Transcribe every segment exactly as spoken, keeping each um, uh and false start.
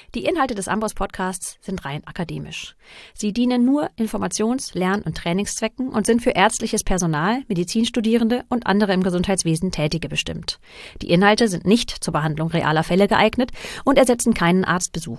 Die Inhalte des Amboss Podcasts sind rein akademisch. Sie dienen nur Informations-, Lern- und Trainingszwecken und sind für ärztliches Personal, Medizinstudierende und andere im Gesundheitswesen Tätige bestimmt. Die Inhalte sind nicht zur Behandlung realer Fälle geeignet und ersetzen keinen Arztbesuch.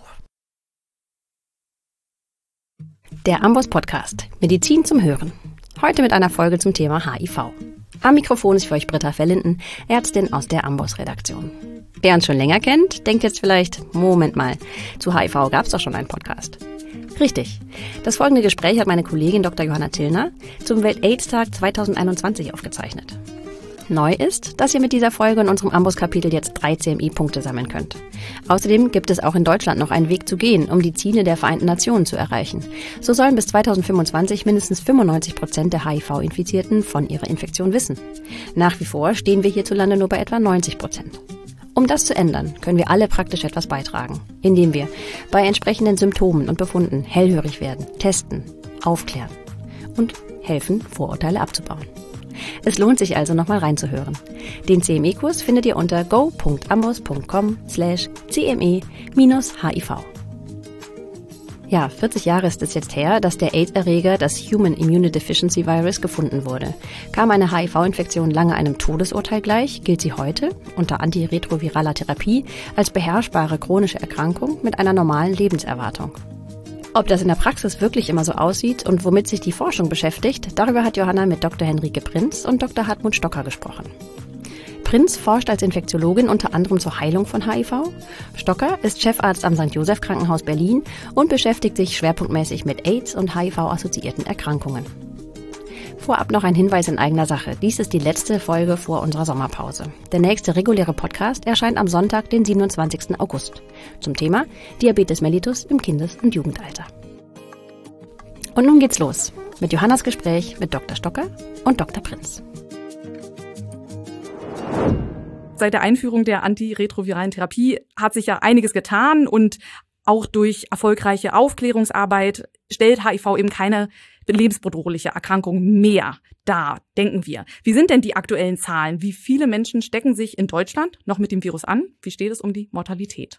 Der Amboss Podcast – Medizin zum Hören. Heute mit einer Folge zum Thema H I V. Am Mikrofon ist für euch Britta Verlinden, Ärztin aus der Amboss-Redaktion. Wer uns schon länger kennt, denkt jetzt vielleicht, Moment mal, zu H I V gab es doch schon einen Podcast. Richtig. Das folgende Gespräch hat meine Kollegin Doktor Johanna Tillner zum Welt-AIDS-Tag zwanzig einundzwanzig aufgezeichnet. Neu ist, dass ihr mit dieser Folge in unserem Amboss-Kapitel jetzt drei C M E-Punkte sammeln könnt. Außerdem gibt es auch in Deutschland noch einen Weg zu gehen, um die Ziele der Vereinten Nationen zu erreichen. So sollen bis zwanzig fünfundzwanzig mindestens fünfundneunzig Prozent der H I V-Infizierten von ihrer Infektion wissen. Nach wie vor stehen wir hierzulande nur bei etwa neunzig Prozent. Um das zu ändern, können wir alle praktisch etwas beitragen, indem wir bei entsprechenden Symptomen und Befunden hellhörig werden, testen, aufklären und helfen, Vorurteile abzubauen. Es lohnt sich also, nochmal reinzuhören. Den C M E-Kurs findet ihr unter go punkt amboss punkt com slash c m e minus h i v. Ja, vierzig Jahre ist es jetzt her, dass der AIDS-Erreger, das Human Immunodeficiency Virus, gefunden wurde. Kam eine H I V-Infektion lange einem Todesurteil gleich, gilt sie heute, unter antiretroviraler Therapie, als beherrschbare chronische Erkrankung mit einer normalen Lebenserwartung. Ob das in der Praxis wirklich immer so aussieht und womit sich die Forschung beschäftigt, darüber hat Johanna mit Doktor Henrike Prinz und Doktor Hartmut Stocker gesprochen. Prinz forscht als Infektiologin unter anderem zur Heilung von H I V. Stocker ist Chefarzt am Sankt Joseph Krankenhaus Berlin und beschäftigt sich schwerpunktmäßig mit AIDS und H I V-assoziierten Erkrankungen. Vorab noch ein Hinweis in eigener Sache. Dies ist die letzte Folge vor unserer Sommerpause. Der nächste reguläre Podcast erscheint am Sonntag, den siebenundzwanzigsten August. Zum Thema Diabetes mellitus im Kindes- und Jugendalter. Und nun geht's los mit Johannas Gespräch mit Doktor Stocker und Doktor Prinz. Seit der Einführung der antiretroviralen Therapie hat sich ja einiges getan und auch durch erfolgreiche Aufklärungsarbeit stellt H I V eben keine lebensbedrohliche Erkrankung mehr dar, denken wir. Wie sind denn die aktuellen Zahlen? Wie viele Menschen stecken sich in Deutschland noch mit dem Virus an? Wie steht es um die Mortalität?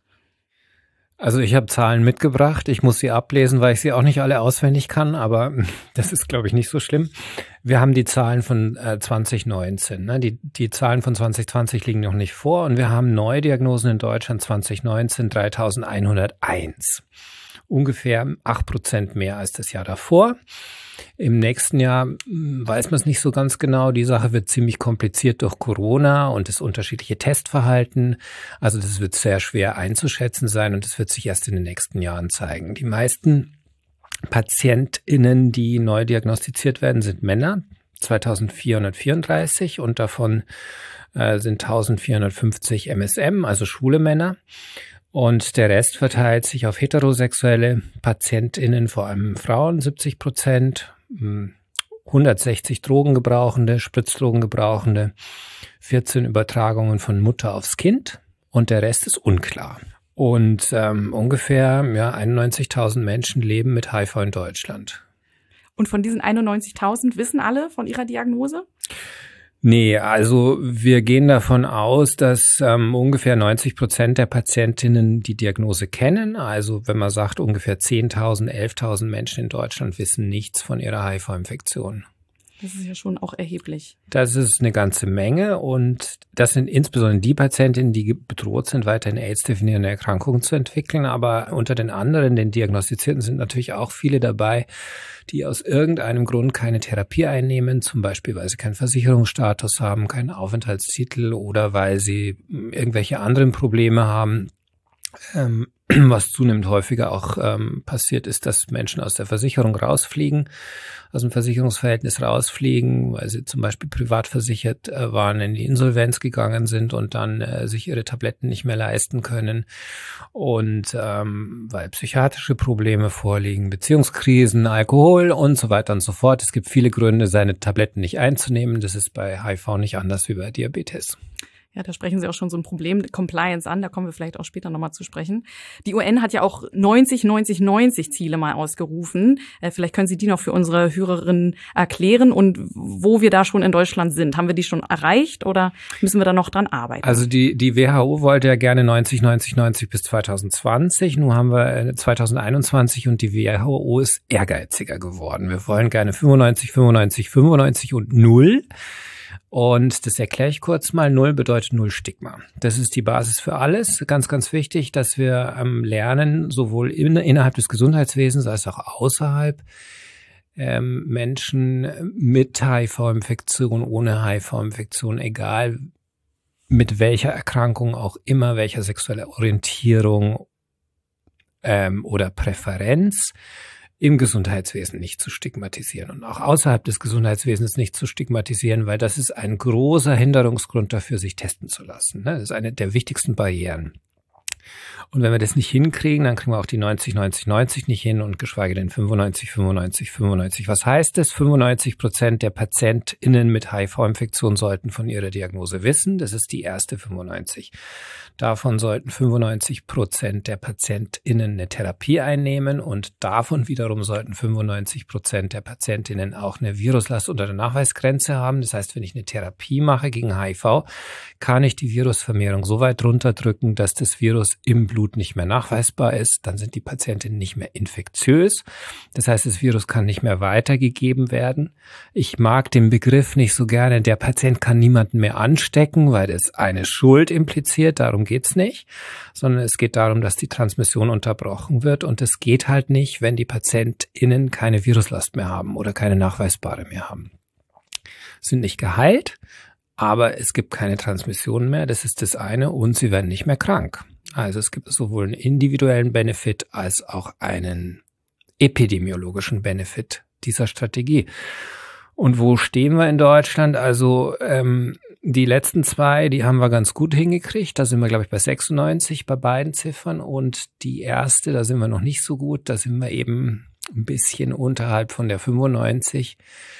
Also ich habe Zahlen mitgebracht. Ich muss sie ablesen, weil ich sie auch nicht alle auswendig kann, aber das ist, glaube ich, nicht so schlimm. Wir haben die Zahlen von äh, zwanzig neunzehn. Ne? Die, die Zahlen von zwanzig zwanzig liegen noch nicht vor und wir haben Neudiagnosen in Deutschland zwanzig neunzehn dreitausendeinhunderteins. Ungefähr acht Prozent mehr als das Jahr davor. Im nächsten Jahr weiß man es nicht so ganz genau. Die Sache wird ziemlich kompliziert durch Corona und das unterschiedliche Testverhalten. Also das wird sehr schwer einzuschätzen sein und das wird sich erst in den nächsten Jahren zeigen. Die meisten PatientInnen, die neu diagnostiziert werden, sind Männer, zweitausendvierhundertvierunddreißig und davon äh, sind eintausendvierhundertfünfzig M S M, also schwule Männer. Und der Rest verteilt sich auf heterosexuelle PatientInnen, vor allem Frauen, siebzig Prozent, hundertsechzig Drogengebrauchende, Spritzdrogengebrauchende, vierzehn Übertragungen von Mutter aufs Kind und der Rest ist unklar. Und ähm, ungefähr ja, einundneunzigtausend Menschen leben mit H I V in Deutschland. Und von diesen einundneunzigtausend wissen alle von ihrer Diagnose? Nee, also wir gehen davon aus, dass ähm, ungefähr neunzig Prozent der Patientinnen die Diagnose kennen. Also wenn man sagt, ungefähr zehntausend, elftausend Menschen in Deutschland wissen nichts von ihrer H I V-Infektion. Das ist ja schon auch erheblich. Das ist eine ganze Menge und das sind insbesondere die Patientinnen, die bedroht sind, weiterhin AIDS-definierende Erkrankungen zu entwickeln. Aber unter den anderen, den Diagnostizierten, sind natürlich auch viele dabei, die aus irgendeinem Grund keine Therapie einnehmen, zum Beispiel, weil sie keinen Versicherungsstatus haben, keinen Aufenthaltstitel oder weil sie irgendwelche anderen Probleme haben. Ähm, was zunehmend häufiger auch ähm, passiert, ist, dass Menschen aus der Versicherung rausfliegen, aus dem Versicherungsverhältnis rausfliegen, weil sie zum Beispiel privat versichert äh, waren, in die Insolvenz gegangen sind und dann äh, sich ihre Tabletten nicht mehr leisten können und ähm, weil psychiatrische Probleme vorliegen, Beziehungskrisen, Alkohol und so weiter und so fort. Es gibt viele Gründe, seine Tabletten nicht einzunehmen. Das ist bei H I V nicht anders wie bei Diabetes. Ja, da sprechen Sie auch schon so ein Problem Compliance an, da kommen wir vielleicht auch später nochmal zu sprechen. Die U N hat ja auch neunzig neunzig neunzig Ziele mal ausgerufen. Äh, vielleicht können Sie die noch für unsere Hörerinnen erklären und wo wir da schon in Deutschland sind. Haben wir die schon erreicht oder müssen wir da noch dran arbeiten? Also die die W H O wollte ja gerne neunzig neunzig neunzig bis zwanzig zwanzig. Nun haben wir zwanzig einundzwanzig und die W H O ist ehrgeiziger geworden. Wir wollen gerne fünfundneunzig, fünfundneunzig, fünfundneunzig und null. Und das erkläre ich kurz mal. Null bedeutet Null Stigma. Das ist die Basis für alles. Ganz, ganz wichtig, dass wir ähm, lernen, sowohl in, innerhalb des Gesundheitswesens als auch außerhalb, ähm, Menschen mit H I V-Infektion, ohne H I V-Infektion, egal mit welcher Erkrankung auch immer, welcher sexuelle Orientierung ähm, oder Präferenz, im Gesundheitswesen nicht zu stigmatisieren und auch außerhalb des Gesundheitswesens nicht zu stigmatisieren, weil das ist ein großer Hinderungsgrund dafür, sich testen zu lassen. Das ist eine der wichtigsten Barrieren. Und wenn wir das nicht hinkriegen, dann kriegen wir auch die neunzig neunzig neunzig nicht hin und geschweige denn fünfundneunzig fünfundneunzig fünfundneunzig. Was heißt das? fünfundneunzig Prozent der PatientInnen mit H I V-Infektion sollten von ihrer Diagnose wissen. Das ist die erste fünfundneunzig. Davon sollten fünfundneunzig Prozent der PatientInnen eine Therapie einnehmen und davon wiederum sollten fünfundneunzig Prozent der PatientInnen auch eine Viruslast unter der Nachweisgrenze haben. Das heißt, wenn ich eine Therapie mache gegen H I V, kann ich die Virusvermehrung so weit runterdrücken, dass das Virus im Blut nicht mehr nachweisbar ist. Dann sind die Patientinnen nicht mehr infektiös. Das heißt, das Virus kann nicht mehr weitergegeben werden. Ich mag den Begriff nicht so gerne. Der Patient kann niemanden mehr anstecken, weil das eine Schuld impliziert. Darum geht's nicht, sondern es geht darum, dass die Transmission unterbrochen wird und es geht halt nicht, wenn die PatientInnen keine Viruslast mehr haben oder keine nachweisbare mehr haben. Sind nicht geheilt, aber es gibt keine Transmission mehr, das ist das eine und sie werden nicht mehr krank. Also es gibt sowohl einen individuellen Benefit als auch einen epidemiologischen Benefit dieser Strategie. Und wo stehen wir in Deutschland? Also ähm, die letzten zwei, die haben wir ganz gut hingekriegt. Da sind wir, glaube ich, bei sechsundneunzig bei beiden Ziffern. Und die erste, da sind wir noch nicht so gut. Da sind wir eben ein bisschen unterhalb von der fünfundneunzig.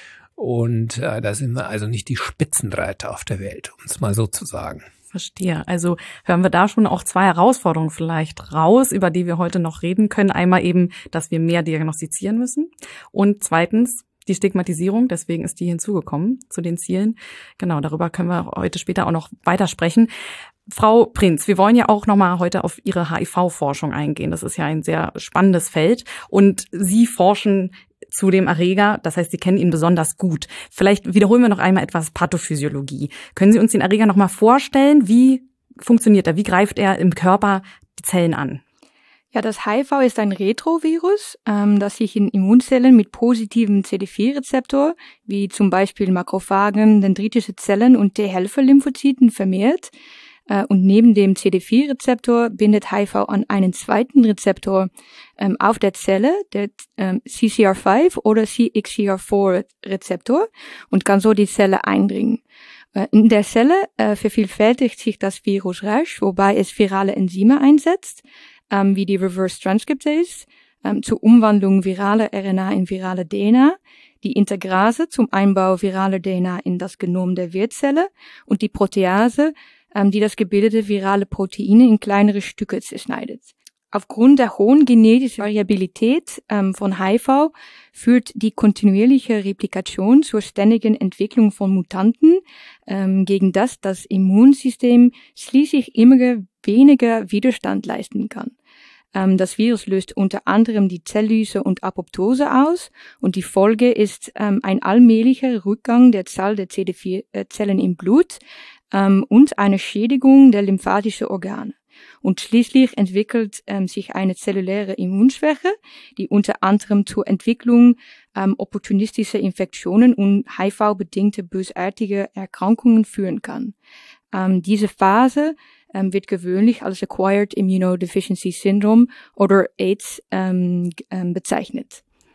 Und äh, da sind wir also nicht die Spitzenreiter auf der Welt, um es mal so zu sagen. Verstehe. Also hören wir da schon auch zwei Herausforderungen vielleicht raus, über die wir heute noch reden können. Einmal eben, dass wir mehr diagnostizieren müssen und zweitens die Stigmatisierung. Deswegen ist die hinzugekommen zu den Zielen. Genau, darüber können wir heute später auch noch weiter sprechen. Frau Prinz, wir wollen ja auch nochmal heute auf Ihre H I V-Forschung eingehen. Das ist ja ein sehr spannendes Feld und Sie forschen zu dem Erreger, das heißt, Sie kennen ihn besonders gut. Vielleicht wiederholen wir noch einmal etwas Pathophysiologie. Können Sie uns den Erreger nochmal vorstellen? Wie funktioniert er? Wie greift er im Körper die Zellen an? Ja, das H I V ist ein Retrovirus, ähm, das sich in Immunzellen mit positivem C D vier Rezeptor, wie zum Beispiel Makrophagen, dendritische Zellen und T-Helfer-Lymphozyten vermehrt. Und neben dem C D vier Rezeptor bindet H I V an einen zweiten Rezeptor ähm, auf der Zelle, der ähm, C C R fünf oder C X C R vier Rezeptor, und kann so die Zelle eindringen. Äh, in der Zelle äh, vervielfältigt sich das Virus rasch, wobei es virale Enzyme einsetzt, ähm, wie die Reverse Transcriptase, ähm, zur Umwandlung viraler R N A in virale D N A, die Integrase zum Einbau viraler D N A in das Genom der Wirtszelle und die Protease, die das gebildete virale Proteine in kleinere Stücke zerschneidet. Aufgrund der hohen genetischen Variabilität ähm, von H I V führt die kontinuierliche Replikation zur ständigen Entwicklung von Mutanten, ähm, gegen das das Immunsystem schließlich immer weniger Widerstand leisten kann. Ähm, das Virus löst unter anderem die Zelllyse und Apoptose aus und die Folge ist ähm, ein allmählicher Rückgang der Zahl der C D vier Zellen im Blut, Ähm, und eine Schädigung der lymphatischen Organe. Und schließlich entwickelt ähm, sich eine zelluläre Immunschwäche, die unter anderem zur Entwicklung ähm, opportunistischer Infektionen und H I V-bedingte bösartige Erkrankungen führen kann. Ähm, diese Phase ähm, wird gewöhnlich als Acquired Immunodeficiency Syndrome oder AIDS ähm, ähm, bezeichnet.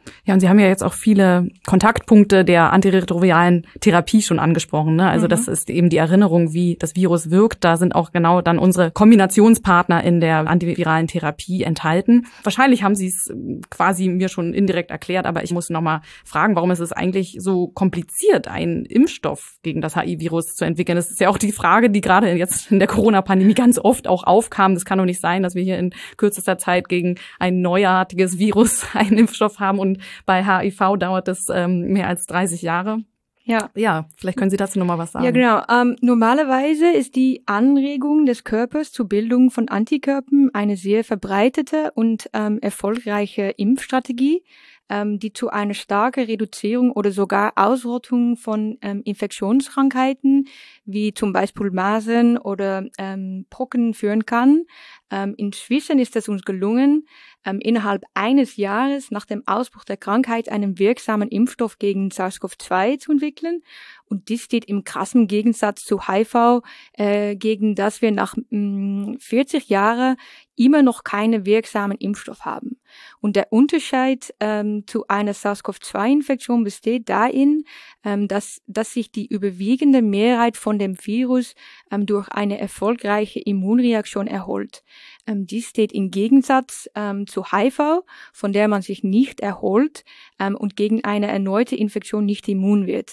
Ja, und Sie haben ja jetzt auch viele Kontaktpunkte der antiretroviralen Therapie schon angesprochen, ne? Also mhm. das ist eben die Erinnerung, wie das Virus wirkt. Da sind auch genau dann unsere Kombinationspartner in der antiviralen Therapie enthalten. Wahrscheinlich haben Sie es quasi mir schon indirekt erklärt, aber ich muss noch mal fragen, warum ist es eigentlich so kompliziert, einen Impfstoff gegen das H I-Virus zu entwickeln? Das ist ja auch die Frage, die gerade jetzt in der Corona-Pandemie ganz oft auch aufkam. Das kann doch nicht sein, dass wir hier in kürzester Zeit gegen ein neuartiges Virus einen Impfstoff haben und bei H I V dauert das ähm, mehr als dreißig Jahre. Ja. Ja, vielleicht können Sie dazu nochmal was sagen. Ja, genau. Ähm, normalerweise ist die Anregung des Körpers zur Bildung von Antikörpern eine sehr verbreitete und ähm, erfolgreiche Impfstrategie, ähm, die zu einer starken Reduzierung oder sogar Ausrottung von ähm, Infektionskrankheiten wie zum Beispiel Masern oder ähm, Pocken führen kann. Ähm, inzwischen ist es uns gelungen, ähm, innerhalb eines Jahres nach dem Ausbruch der Krankheit einen wirksamen Impfstoff gegen SARS-C o V zwei zu entwickeln. Und dies steht im krassen Gegensatz zu H I V, äh, gegen das wir nach mh, vierzig Jahren immer noch keine wirksamen Impfstoff haben. Und der Unterschied ähm, zu einer SARS-C o V zwei Infektion besteht darin, ähm, dass, dass sich die überwiegende Mehrheit von dem Virus ähm, durch eine erfolgreiche Immunreaktion erholt. Ähm, dies steht im Gegensatz ähm, zu H I V, von der man sich nicht erholt ähm, und gegen eine erneute Infektion nicht immun wird.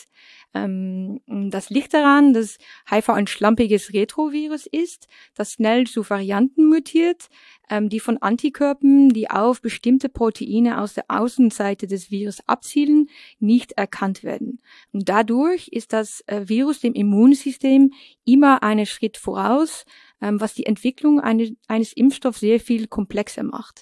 Ähm, das liegt daran, dass H I V ein schlampiges Retrovirus ist, das schnell zu Varianten mutiert, ähm, die von Antikörpern, die auf bestimmte Proteine aus der Außenseite des Virus abzielen, nicht erkannt werden. Und dadurch ist das äh, Virus dem Immunsystem immer einen Schritt voraus, ähm, was die Entwicklung eine, eines Impfstoffs sehr viel komplexer macht.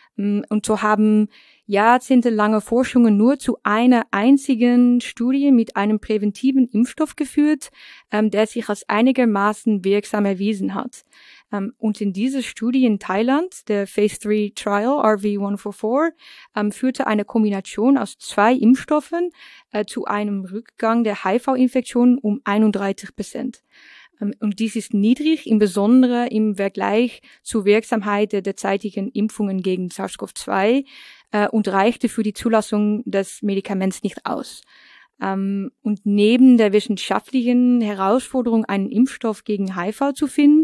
Und so haben jahrzehntelange Forschungen nur zu einer einzigen Studie mit einem präventiven Impfstoff geführt, ähm, der sich als einigermaßen wirksam erwiesen hat. Ähm, und in dieser Studie in Thailand, der Phase drei Trial R V one forty-four, ähm, führte eine Kombination aus zwei Impfstoffen äh, zu einem Rückgang der H I V-Infektion um einunddreißig Prozent. Und dies ist niedrig, insbesondere im Vergleich zur Wirksamkeit der derzeitigen Impfungen gegen SARS-C o V zwei äh, und reichte für die Zulassung des Medikaments nicht aus. Ähm, und neben der wissenschaftlichen Herausforderung, einen Impfstoff gegen H I V zu finden,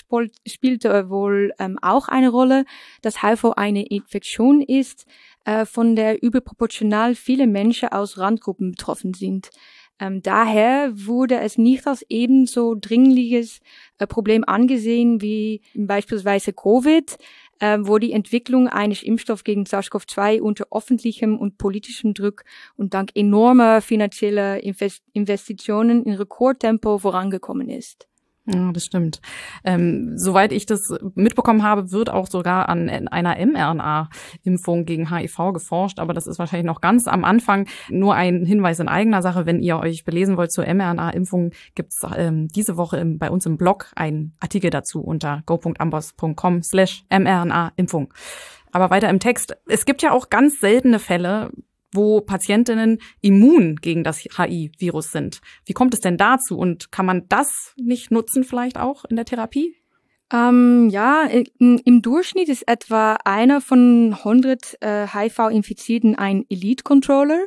spielte wohl ähm, auch eine Rolle, dass H I V eine Infektion ist, äh, von der überproportional viele Menschen aus Randgruppen betroffen sind. Ähm, daher wurde es nicht als ebenso dringliches äh, Problem angesehen wie beispielsweise Covid, äh, wo die Entwicklung eines Impfstoffs gegen SARS-C o V zwei unter öffentlichem und politischem Druck und dank enormer finanzieller Invest- Investitionen in Rekordtempo vorangekommen ist. Ja, das stimmt. Ähm, soweit ich das mitbekommen habe, wird auch sogar an einer mRNA-Impfung gegen H I V geforscht, aber das ist wahrscheinlich noch ganz am Anfang. Nur ein Hinweis in eigener Sache, wenn ihr euch belesen wollt zur mRNA-Impfung, gibt's ähm, diese Woche im, bei uns im Blog einen Artikel dazu unter go.ambos.com slash mRNA-Impfung. Aber weiter im Text. Es gibt ja auch ganz seltene Fälle, wo Patientinnen immun gegen das H I-Virus sind. Wie kommt es denn dazu und kann man das nicht nutzen vielleicht auch in der Therapie? Ähm, ja, im Durchschnitt ist etwa einer von hundert äh, H I V-Infizierten ein Elite-Controller.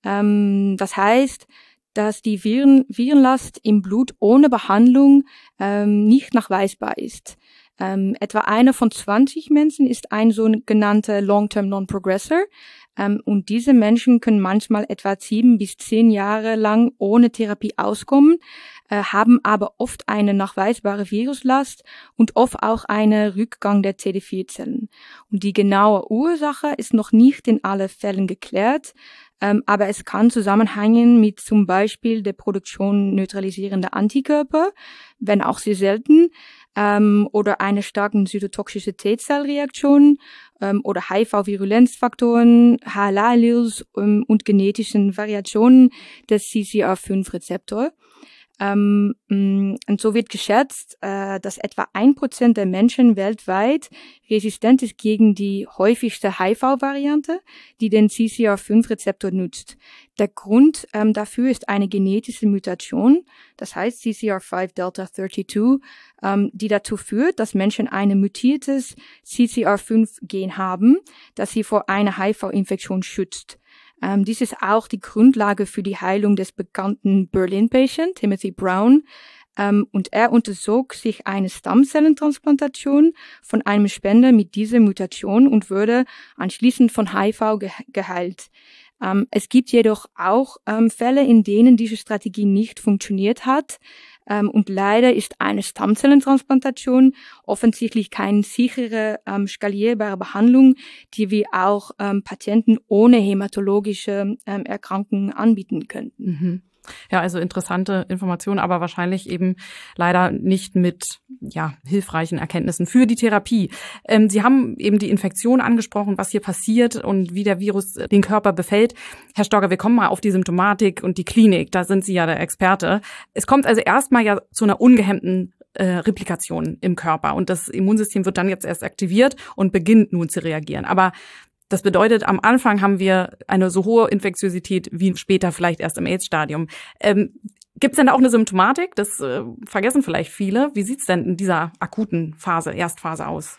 Ähm, das heißt, dass die Viren, Virenlast im Blut ohne Behandlung ähm, nicht nachweisbar ist. Ähm, etwa einer von zwanzig Menschen ist ein sogenannter Long-Term Non-Progressor. Ähm, und diese Menschen können manchmal etwa sieben bis zehn Jahre lang ohne Therapie auskommen, äh, haben aber oft eine nachweisbare Viruslast und oft auch einen Rückgang der C D vier Zellen. Und die genaue Ursache ist noch nicht in allen Fällen geklärt, ähm, aber es kann zusammenhängen mit zum Beispiel der Produktion neutralisierender Antikörper, wenn auch sehr selten, ähm, oder einer starken zytotoxische T-Zellreaktion ähm, oder H I V-Virulenzfaktoren, H L A-Alleles ähm, und genetischen Variationen des C C R fünf Rezeptor. Ähm, und so wird geschätzt, äh, dass etwa ein Prozent der Menschen weltweit resistent ist gegen die häufigste H I V-Variante, die den C C R fünf Rezeptor nutzt. Der Grund ähm, dafür ist eine genetische Mutation, das heißt C C R fünf Delta zweiunddreißig, ähm, die dazu führt, dass Menschen ein mutiertes C C R fünf Gen haben, das sie vor einer H I V-Infektion schützt. Ähm, dies ist auch die Grundlage für die Heilung des bekannten Berlin-Patient, Timothy Brown. Ähm, und er unterzog sich eine Stammzellentransplantation von einem Spender mit dieser Mutation und wurde anschließend von H I V ge- geheilt. Ähm, es gibt jedoch auch ähm, Fälle, in denen diese Strategie nicht funktioniert hat. Ähm, und leider ist eine Stammzellentransplantation offensichtlich keine sichere, ähm, skalierbare Behandlung, die wir auch ähm, Patienten ohne hämatologische ähm, Erkrankungen anbieten könnten. Mhm. Ja, also interessante Informationen, aber wahrscheinlich eben leider nicht mit ja hilfreichen Erkenntnissen für die Therapie. Ähm, Sie haben eben die Infektion angesprochen, was hier passiert und wie der Virus den Körper befällt. Herr Stogger, wir kommen mal auf die Symptomatik und die Klinik. Da sind Sie ja der Experte. Es kommt also erstmal ja zu einer ungehemmten äh, Replikation im Körper und das Immunsystem wird dann jetzt erst aktiviert und beginnt nun zu reagieren. Aber das bedeutet, am Anfang haben wir eine so hohe Infektiosität wie später vielleicht erst im AIDS-Stadium. Ähm, Gibt es denn da auch eine Symptomatik? Das äh, vergessen vielleicht viele. Wie sieht's denn in dieser akuten Phase, Erstphase aus?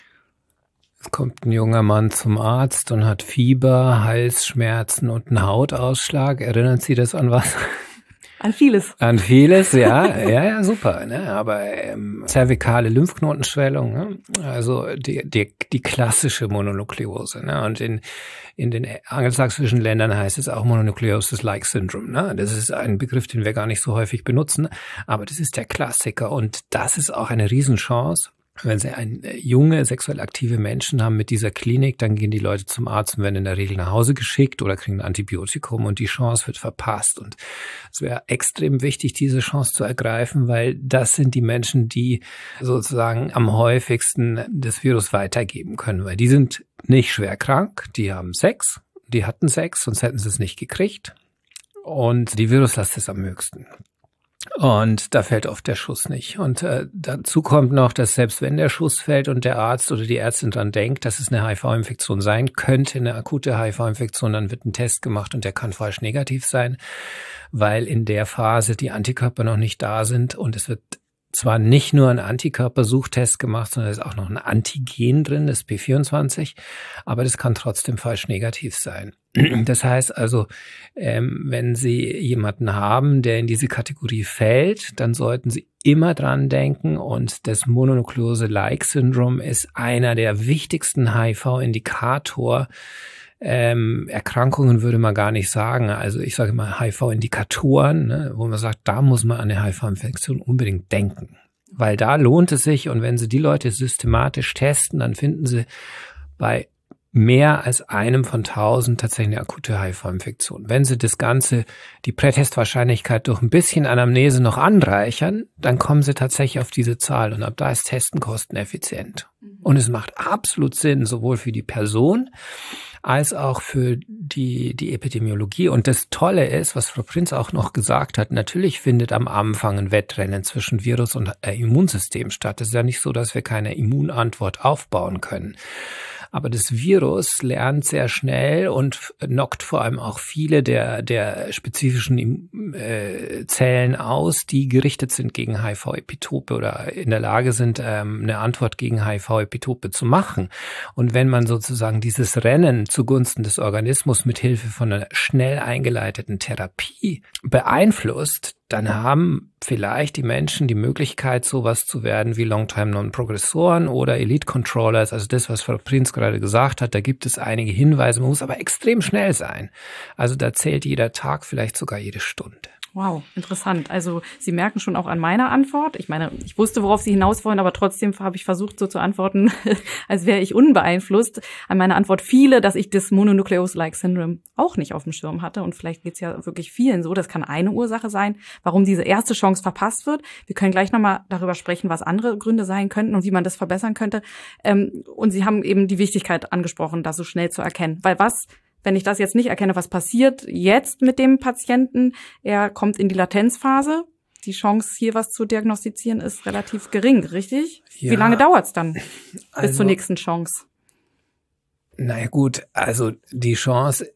Es kommt ein junger Mann zum Arzt und hat Fieber, Halsschmerzen und einen Hautausschlag. Erinnern Sie das an was? An vieles. An vieles, ja, ja, ja, super. Ne? Aber ähm, zervikale Lymphknotenschwellung, ne? Also die, die, die klassische Mononukleose. Ne? Und in, in den angelsächsischen Ländern heißt es auch Mononucleosis-like Syndrome. Ne? Das ist ein Begriff, den wir gar nicht so häufig benutzen, aber das ist der Klassiker. Und das ist auch eine Riesenchance. Wenn Sie ein, äh, junge, sexuell aktive Menschen haben mit dieser Klinik, dann gehen die Leute zum Arzt und werden in der Regel nach Hause geschickt oder kriegen ein Antibiotikum und die Chance wird verpasst. Und es wäre extrem wichtig, diese Chance zu ergreifen, weil das sind die Menschen, die sozusagen am häufigsten das Virus weitergeben können, weil die sind nicht schwer krank, die haben Sex, die hatten Sex, sonst hätten sie es nicht gekriegt und die Viruslast ist am höchsten. Und da fällt oft der Schuss nicht. Und äh, dazu kommt noch, dass selbst wenn der Schuss fällt und der Arzt oder die Ärztin dran denkt, dass es eine H I V-Infektion sein könnte, eine akute H I V-Infektion, dann wird ein Test gemacht und der kann falsch negativ sein, weil in der Phase die Antikörper noch nicht da sind und es wird zwar nicht nur ein Antikörpersuchtest gemacht, sondern es ist auch noch ein Antigen drin, das P vierundzwanzig, aber das kann trotzdem falsch negativ sein. Das heißt also, ähm, wenn Sie jemanden haben, der in diese Kategorie fällt, dann sollten Sie immer dran denken und das Mononucleose-like-Syndrom ist einer der wichtigsten H I V-Indikator. Ähm, Erkrankungen würde man gar nicht sagen. Also ich sage mal H I V-Indikatoren, ne, wo man sagt, da muss man an eine H I V-Infektion unbedingt denken. Weil da lohnt es sich und wenn Sie die Leute systematisch testen, dann finden Sie bei mehr als einem von tausend tatsächlich eine akute H I V-Infektion. Wenn Sie das Ganze, die Prätestwahrscheinlichkeit durch ein bisschen Anamnese noch anreichern, dann kommen Sie tatsächlich auf diese Zahl und ab da ist Testen kosteneffizient. Und es macht absolut Sinn, sowohl für die Person als auch für die, die Epidemiologie. Und das Tolle ist, was Frau Prinz auch noch gesagt hat, natürlich findet am Anfang ein Wettrennen zwischen Virus und äh, Immunsystem statt. Es ist ja nicht so, dass wir keine Immunantwort aufbauen können. Aber das Virus lernt sehr schnell und knockt vor allem auch viele der, der spezifischen äh, Zellen aus, die gerichtet sind gegen H I V-Epitope oder in der Lage sind, ähm, eine Antwort gegen H I V-Epitope zu machen. Und wenn man sozusagen dieses Rennen zugunsten des Organismus mit Hilfe von einer schnell eingeleiteten Therapie beeinflusst, dann haben vielleicht die Menschen die Möglichkeit, sowas zu werden wie Long-Time-Non-Progressoren oder Elite-Controllers, also das, was Frau Prinz gerade gesagt hat. Da gibt es einige Hinweise, man muss aber extrem schnell sein. Also da zählt jeder Tag, vielleicht sogar jede Stunde. Wow, interessant. Also Sie merken schon auch an meiner Antwort. Ich meine, ich wusste, worauf Sie hinaus wollen, aber trotzdem habe ich versucht, so zu antworten, als wäre ich unbeeinflusst. An meiner Antwort viele, dass ich das Mononucleose-like Syndrome auch nicht auf dem Schirm hatte. Und vielleicht geht es ja wirklich vielen so. Das kann eine Ursache sein, warum diese erste Chance verpasst wird. Wir können gleich nochmal darüber sprechen, was andere Gründe sein könnten und wie man das verbessern könnte. Und Sie haben eben die Wichtigkeit angesprochen, das so schnell zu erkennen. Weil was Wenn ich das jetzt nicht erkenne, was passiert jetzt mit dem Patienten? Er kommt in die Latenzphase. Die Chance, hier was zu diagnostizieren, ist relativ gering, richtig? Ja. Wie lange dauert es dann bis also, zur nächsten Chance? Na ja, gut, also die Chance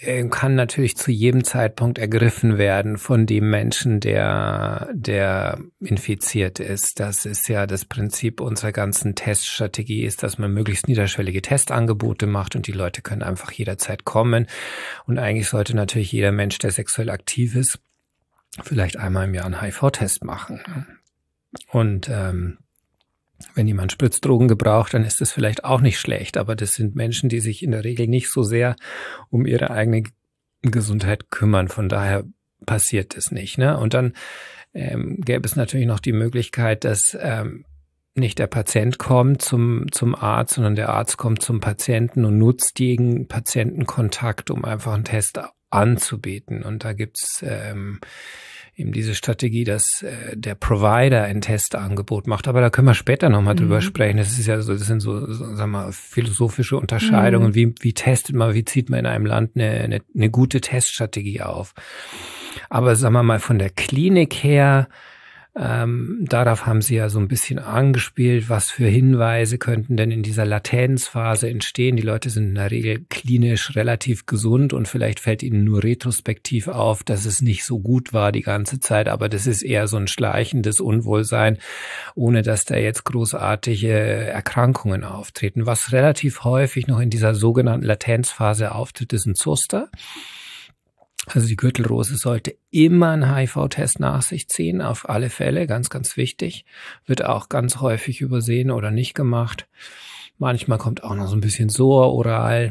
kann natürlich zu jedem Zeitpunkt ergriffen werden von dem Menschen, der, der infiziert ist. Das ist ja das Prinzip unserer ganzen Teststrategie, ist, dass man möglichst niederschwellige Testangebote macht und die Leute können einfach jederzeit kommen. Und eigentlich sollte natürlich jeder Mensch, der sexuell aktiv ist, vielleicht einmal im Jahr einen H I V-Test machen. Und ähm, wenn jemand Spritzdrogen gebraucht, dann ist das vielleicht auch nicht schlecht. Aber das sind Menschen, die sich in der Regel nicht so sehr um ihre eigene Gesundheit kümmern. Von daher passiert es nicht. Ne? Und dann ähm, gäbe es natürlich noch die Möglichkeit, dass ähm, nicht der Patient kommt zum, zum Arzt, sondern der Arzt kommt zum Patienten und nutzt den Patientenkontakt, um einfach einen Test anzubieten. Und da gibt's ähm, eben diese Strategie, dass äh, der Provider ein Testangebot macht. Aber da können wir später nochmal mhm. drüber sprechen. Das ist ja so, das sind so, so sagen wir mal, philosophische Unterscheidungen. Mhm. Wie, wie testet man, wie zieht man in einem Land eine, eine, eine gute Teststrategie auf? Aber sagen wir mal, von der Klinik her, Ähm, darauf haben Sie ja so ein bisschen angespielt, was für Hinweise könnten denn in dieser Latenzphase entstehen. Die Leute sind in der Regel klinisch relativ gesund und vielleicht fällt ihnen nur retrospektiv auf, dass es nicht so gut war die ganze Zeit, aber das ist eher so ein schleichendes Unwohlsein, ohne dass da jetzt großartige Erkrankungen auftreten. Was relativ häufig noch in dieser sogenannten Latenzphase auftritt, ist ein Zoster. Also die Gürtelrose sollte immer einen H I V-Test nach sich ziehen, auf alle Fälle, ganz, ganz wichtig. Wird auch ganz häufig übersehen oder nicht gemacht. Manchmal kommt auch noch so ein bisschen Soa oral.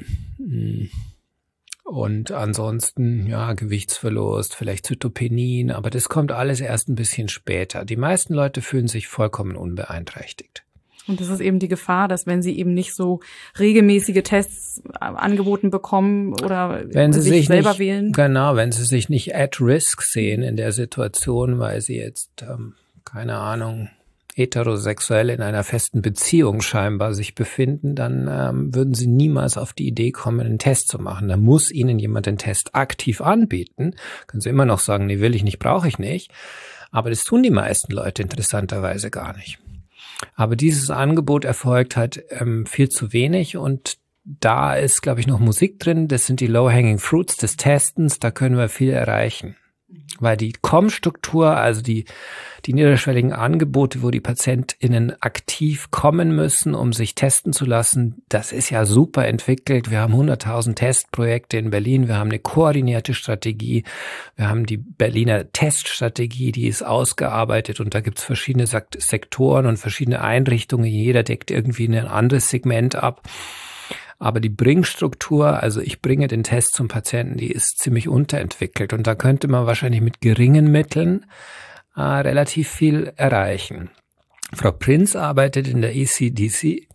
Und ansonsten, ja, Gewichtsverlust, vielleicht Zytopenin, aber das kommt alles erst ein bisschen später. Die meisten Leute fühlen sich vollkommen unbeeinträchtigt. Und das ist eben die Gefahr, dass wenn sie eben nicht so regelmäßige Tests angeboten bekommen oder wenn sie sich, sich selber nicht, wählen. Genau, wenn sie sich nicht at risk sehen in der Situation, weil sie jetzt, ähm, keine Ahnung, heterosexuell in einer festen Beziehung scheinbar sich befinden, dann ähm, würden sie niemals auf die Idee kommen, einen Test zu machen. Da muss ihnen jemand den Test aktiv anbieten. Können sie immer noch sagen, nee, will ich nicht, brauche ich nicht. Aber das tun die meisten Leute interessanterweise gar nicht. Aber dieses Angebot erfolgt halt ähm, viel zu wenig und da ist, glaube ich, noch Musik drin. Das sind die Low-Hanging Fruits des Testens. Da können wir viel erreichen. Weil die Kommstruktur, also die, die niederschwelligen Angebote, wo die PatientInnen aktiv kommen müssen, um sich testen zu lassen, das ist ja super entwickelt. Wir haben hunderttausend Testprojekte in Berlin. Wir haben eine koordinierte Strategie. Wir haben die Berliner Teststrategie, die ist ausgearbeitet und da gibt es verschiedene Sektoren und verschiedene Einrichtungen. Jeder deckt irgendwie ein anderes Segment ab. Aber die Bringstruktur, also ich bringe den Test zum Patienten, die ist ziemlich unterentwickelt. Und da könnte man wahrscheinlich mit geringen Mitteln äh, relativ viel erreichen. Frau Prinz arbeitet in der E C D C.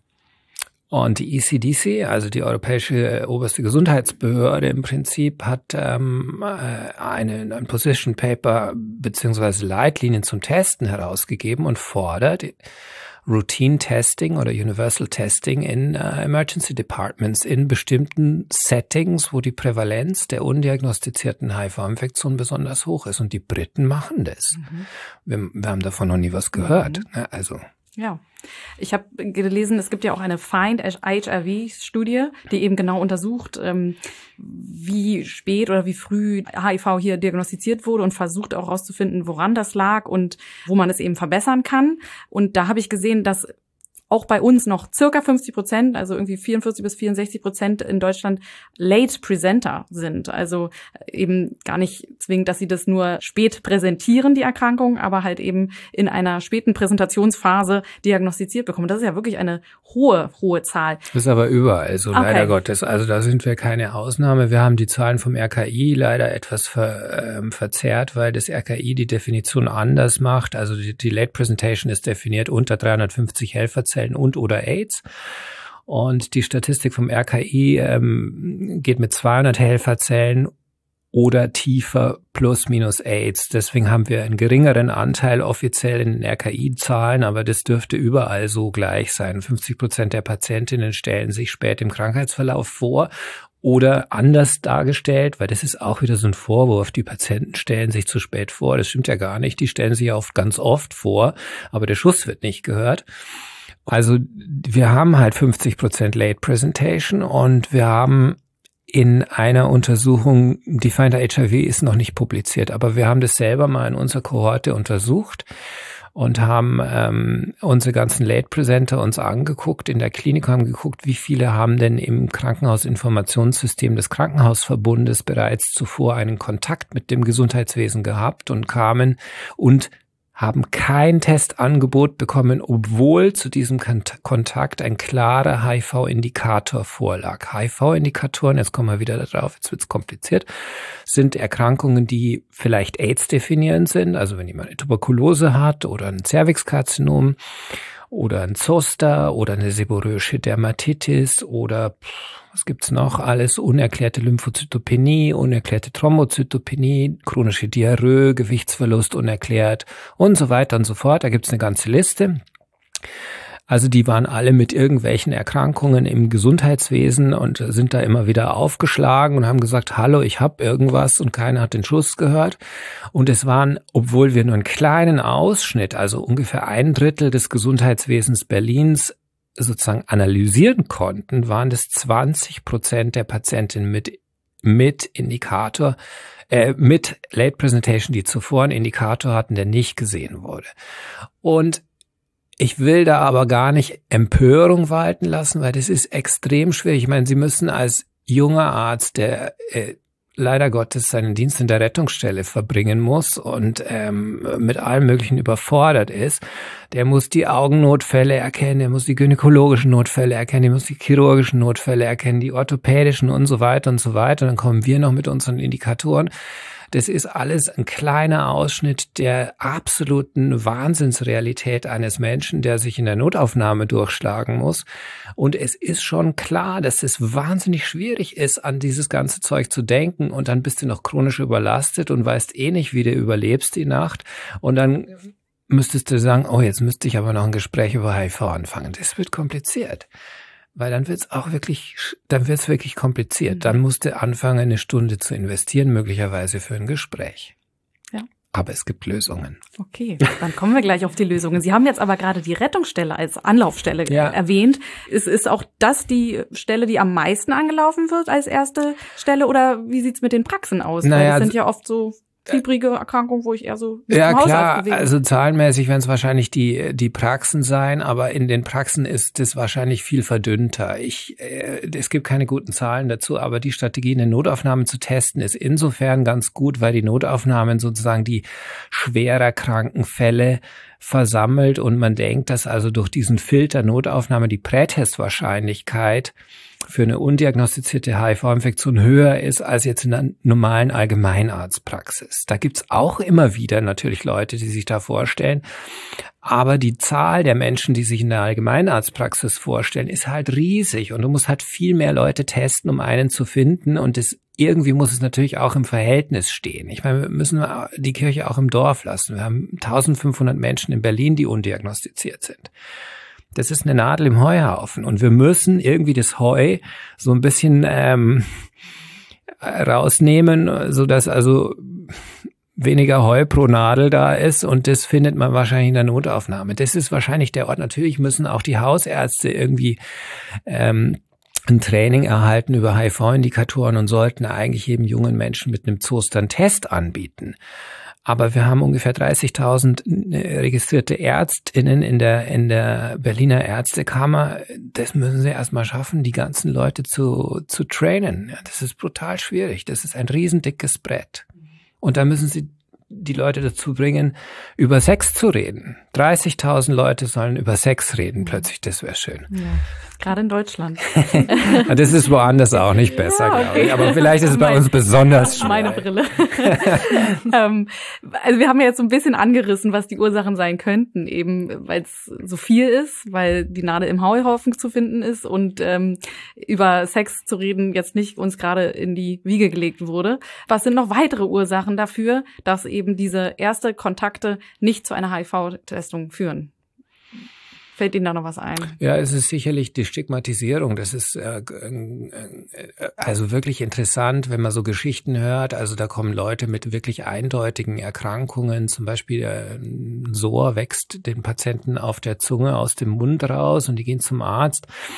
Und die E C D C, also die Europäische Oberste Gesundheitsbehörde im Prinzip, hat ähm, eine, ein Position Paper beziehungsweise Leitlinien zum Testen herausgegeben und fordert Routine Testing oder Universal Testing in uh, Emergency Departments in bestimmten Settings, wo die Prävalenz der undiagnostizierten H I V-Infektion besonders hoch ist. Und die Briten machen das. Mhm. Wir, wir haben davon noch nie was gehört. Mhm. Also ja, ich habe gelesen, es gibt ja auch eine Find H I V-Studie, die eben genau untersucht, ähm, wie spät oder wie früh H I V hier diagnostiziert wurde und versucht auch herauszufinden, woran das lag und wo man es eben verbessern kann. Und da habe ich gesehen, dass auch bei uns noch circa fünfzig Prozent, also irgendwie vierundvierzig bis vierundsechzig Prozent in Deutschland Late Presenter sind. Also eben gar nicht zwingend, dass sie das nur spät präsentieren, die Erkrankung, aber halt eben in einer späten Präsentationsphase diagnostiziert bekommen. Das ist ja wirklich eine hohe, hohe Zahl. Das ist aber überall so, okay. Leider Gottes. Also da sind wir keine Ausnahme. Wir haben die Zahlen vom R K I leider etwas ver, ähm, verzerrt, weil das R K I die Definition anders macht. Also die, die Late Presentation ist definiert unter dreihundertfünfzig Helferzellen und oder AIDS. Und die Statistik vom R K I ähm, geht mit zweihundert Helferzellen oder tiefer plus minus AIDS. Deswegen haben wir einen geringeren Anteil offiziell in den R K I-Zahlen, aber das dürfte überall so gleich sein. fünfzig Prozent der Patientinnen stellen sich spät im Krankheitsverlauf vor. Oder anders dargestellt, weil das ist auch wieder so ein Vorwurf, die Patienten stellen sich zu spät vor. Das stimmt ja gar nicht, die stellen sich oft ganz oft vor, aber der Schuss wird nicht gehört. Also wir haben halt fünfzig Prozent Late Presentation und wir haben in einer Untersuchung, Defined H I V ist noch nicht publiziert, aber wir haben das selber mal in unserer Kohorte untersucht und haben ähm, unsere ganzen Late-Presenter uns angeguckt in der Klinik, haben geguckt, wie viele haben denn im Krankenhausinformationssystem des Krankenhausverbundes bereits zuvor einen Kontakt mit dem Gesundheitswesen gehabt und kamen und haben kein Testangebot bekommen, obwohl zu diesem Kontakt ein klarer H I V-Indikator vorlag. H I V-Indikatoren, jetzt kommen wir wieder darauf, jetzt wird's kompliziert, sind Erkrankungen, die vielleicht AIDS-definierend sind, also wenn jemand eine Tuberkulose hat oder ein Cervixkarzinom oder ein Zoster oder eine seborrhoische Dermatitis oder was gibt's noch alles? Unerklärte Lymphozytopenie, unerklärte Thrombozytopenie, chronische Diarrhoe, Gewichtsverlust unerklärt und so weiter und so fort. Da gibt's eine ganze Liste. Also die waren alle mit irgendwelchen Erkrankungen im Gesundheitswesen und sind da immer wieder aufgeschlagen und haben gesagt, hallo, ich habe irgendwas, und keiner hat den Schuss gehört. Und es waren, obwohl wir nur einen kleinen Ausschnitt, also ungefähr ein Drittel des Gesundheitswesens Berlins sozusagen analysieren konnten, waren das zwanzig Prozent der Patientinnen mit, mit Indikator, äh, mit Late Presentation, die zuvor einen Indikator hatten, der nicht gesehen wurde. Und ich will da aber gar nicht Empörung walten lassen, weil das ist extrem schwierig. Ich meine, Sie müssen als junger Arzt, der äh, leider Gottes seinen Dienst in der Rettungsstelle verbringen muss und ähm, mit allem Möglichen überfordert ist, der muss die Augennotfälle erkennen, der muss die gynäkologischen Notfälle erkennen, der muss die chirurgischen Notfälle erkennen, die orthopädischen und so weiter und so weiter. Und dann kommen wir noch mit unseren Indikatoren. Das ist alles ein kleiner Ausschnitt der absoluten Wahnsinnsrealität eines Menschen, der sich in der Notaufnahme durchschlagen muss. Und es ist schon klar, dass es wahnsinnig schwierig ist, an dieses ganze Zeug zu denken. Und dann bist du noch chronisch überlastet und weißt eh nicht, wie du überlebst die Nacht. Und dann müsstest du sagen, oh, jetzt müsste ich aber noch ein Gespräch über H I V anfangen. Das wird kompliziert. Weil dann wird's auch wirklich, dann wird's wirklich kompliziert. Dann musst du anfangen, eine Stunde zu investieren, möglicherweise für ein Gespräch. Ja. Aber es gibt Lösungen. Okay, dann kommen wir gleich auf die Lösungen. Sie haben jetzt aber gerade die Rettungsstelle als Anlaufstelle ja. erwähnt. Ist, ist auch das die Stelle, die am meisten angelaufen wird als erste Stelle? Oder wie sieht's mit den Praxen aus? Naja, Weil das sind ja oft so fiebrige Erkrankung, wo ich eher so ja klar, also zahlenmäßig werden es wahrscheinlich die die Praxen sein, aber in den Praxen ist es wahrscheinlich viel verdünnter. Ich, äh, es gibt keine guten Zahlen dazu, aber die Strategie, eine Notaufnahme zu testen, ist insofern ganz gut, weil die Notaufnahmen sozusagen die schwerer kranken Fälle versammelt und man denkt, dass also durch diesen Filter Notaufnahme die Prätestwahrscheinlichkeit für eine undiagnostizierte H I V-Infektion höher ist als jetzt in einer normalen Allgemeinarztpraxis. Da gibt's auch immer wieder natürlich Leute, die sich da vorstellen. Aber die Zahl der Menschen, die sich in der Allgemeinarztpraxis vorstellen, ist halt riesig. Und du musst halt viel mehr Leute testen, um einen zu finden. Und das, irgendwie muss es natürlich auch im Verhältnis stehen. Ich meine, wir müssen die Kirche auch im Dorf lassen. Wir haben eintausendfünfhundert Menschen in Berlin, die undiagnostiziert sind. Das ist eine Nadel im Heuhaufen und wir müssen irgendwie das Heu so ein bisschen ähm, rausnehmen, so dass also weniger Heu pro Nadel da ist und das findet man wahrscheinlich in der Notaufnahme. Das ist wahrscheinlich der Ort. Natürlich müssen auch die Hausärzte irgendwie ähm, ein Training erhalten über H I V-Indikatoren und sollten eigentlich jedem jungen Menschen mit einem Zoster einen Test anbieten. Aber wir haben ungefähr dreißigtausend registrierte ÄrztInnen in der, in der Berliner Ärztekammer. Das müssen sie erstmal schaffen, die ganzen Leute zu, zu trainen. Ja, das ist brutal schwierig. Das ist ein riesendickes Brett. Und da müssen sie die Leute dazu bringen, über Sex zu reden. dreißigtausend Leute sollen über Sex reden plötzlich, das wäre schön. Ja, gerade in Deutschland. Das ist woanders auch nicht besser, ja, okay. glaube ich. Aber vielleicht ist es bei mein, uns besonders schwer. Meine Brille. ähm, also wir haben ja jetzt so ein bisschen angerissen, was die Ursachen sein könnten, eben weil es so viel ist, weil die Nadel im Heuhaufen zu finden ist und ähm, über Sex zu reden jetzt nicht uns gerade in die Wiege gelegt wurde. Was sind noch weitere Ursachen dafür, dass eben diese erste Kontakte nicht zu einer H I V-Testung führen? Fällt Ihnen da noch was ein? Ja, es ist sicherlich die Stigmatisierung. Das ist äh, also wirklich interessant, wenn man so Geschichten hört. Also da kommen Leute mit wirklich eindeutigen Erkrankungen. Zum Beispiel ein Sor wächst den Patienten auf der Zunge aus dem Mund raus und die gehen zum Arzt.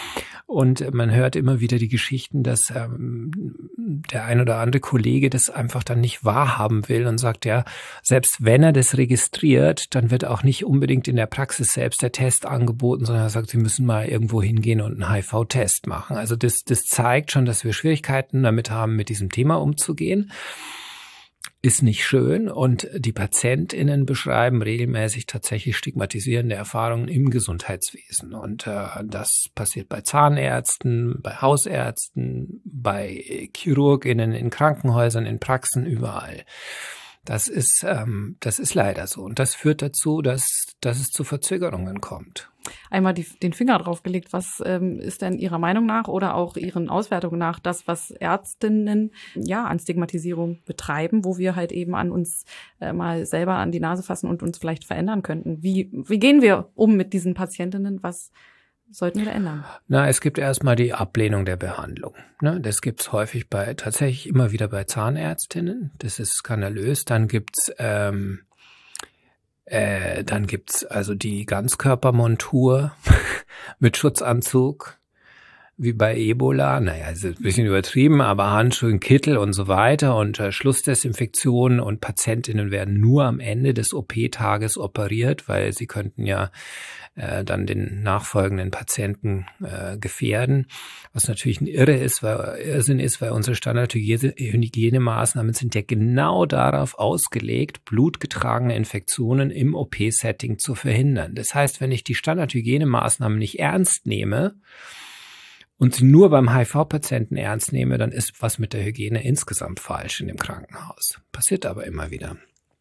Und man hört immer wieder die Geschichten, dass ähm, der ein oder andere Kollege das einfach dann nicht wahrhaben will und sagt, ja, selbst wenn er das registriert, dann wird auch nicht unbedingt in der Praxis selbst der Test angeboten, sondern er sagt, Sie müssen mal irgendwo hingehen und einen H I V-Test machen. Also das, das zeigt schon, dass wir Schwierigkeiten damit haben, mit diesem Thema umzugehen. Ist nicht schön, und die PatientInnen beschreiben regelmäßig tatsächlich stigmatisierende Erfahrungen im Gesundheitswesen. Und äh, das passiert bei Zahnärzten, bei Hausärzten, bei ChirurgInnen in Krankenhäusern, in Praxen, überall. Das ist, ähm, das ist leider so. Und das führt dazu, dass, dass es zu Verzögerungen kommt. Einmal die, den Finger drauf gelegt. Was ähm, ist denn Ihrer Meinung nach oder auch Ihren Auswertungen nach das, was Ärztinnen ja an Stigmatisierung betreiben, wo wir halt eben an uns äh, mal selber an die Nase fassen und uns vielleicht verändern könnten? Wie, wie gehen wir um mit diesen Patientinnen? Was sollten wir da ändern? Na, es gibt erstmal die Ablehnung der Behandlung. Ne? Das gibt's häufig bei, tatsächlich immer wieder bei Zahnärztinnen. Das ist skandalös. Dann gibt's, ähm, äh, dann gibt's also die Ganzkörpermontur mit Schutzanzug, wie bei Ebola. Naja, ist ein bisschen übertrieben, aber Handschuhe, Kittel und so weiter und äh, Schlussdesinfektionen, und Patientinnen werden nur am Ende des O P-Tages operiert, weil sie könnten ja äh, dann den nachfolgenden Patienten äh, gefährden, was natürlich ein Irre ist, weil Irrsinn ist, weil unsere Standardhygienemaßnahmen sind ja genau darauf ausgelegt, blutgetragene Infektionen im O P-Setting zu verhindern. Das heißt, wenn ich die Standardhygienemaßnahmen nicht ernst nehme und sie nur beim H I V-Patienten ernst nehme, dann ist was mit der Hygiene insgesamt falsch in dem Krankenhaus. Passiert aber immer wieder.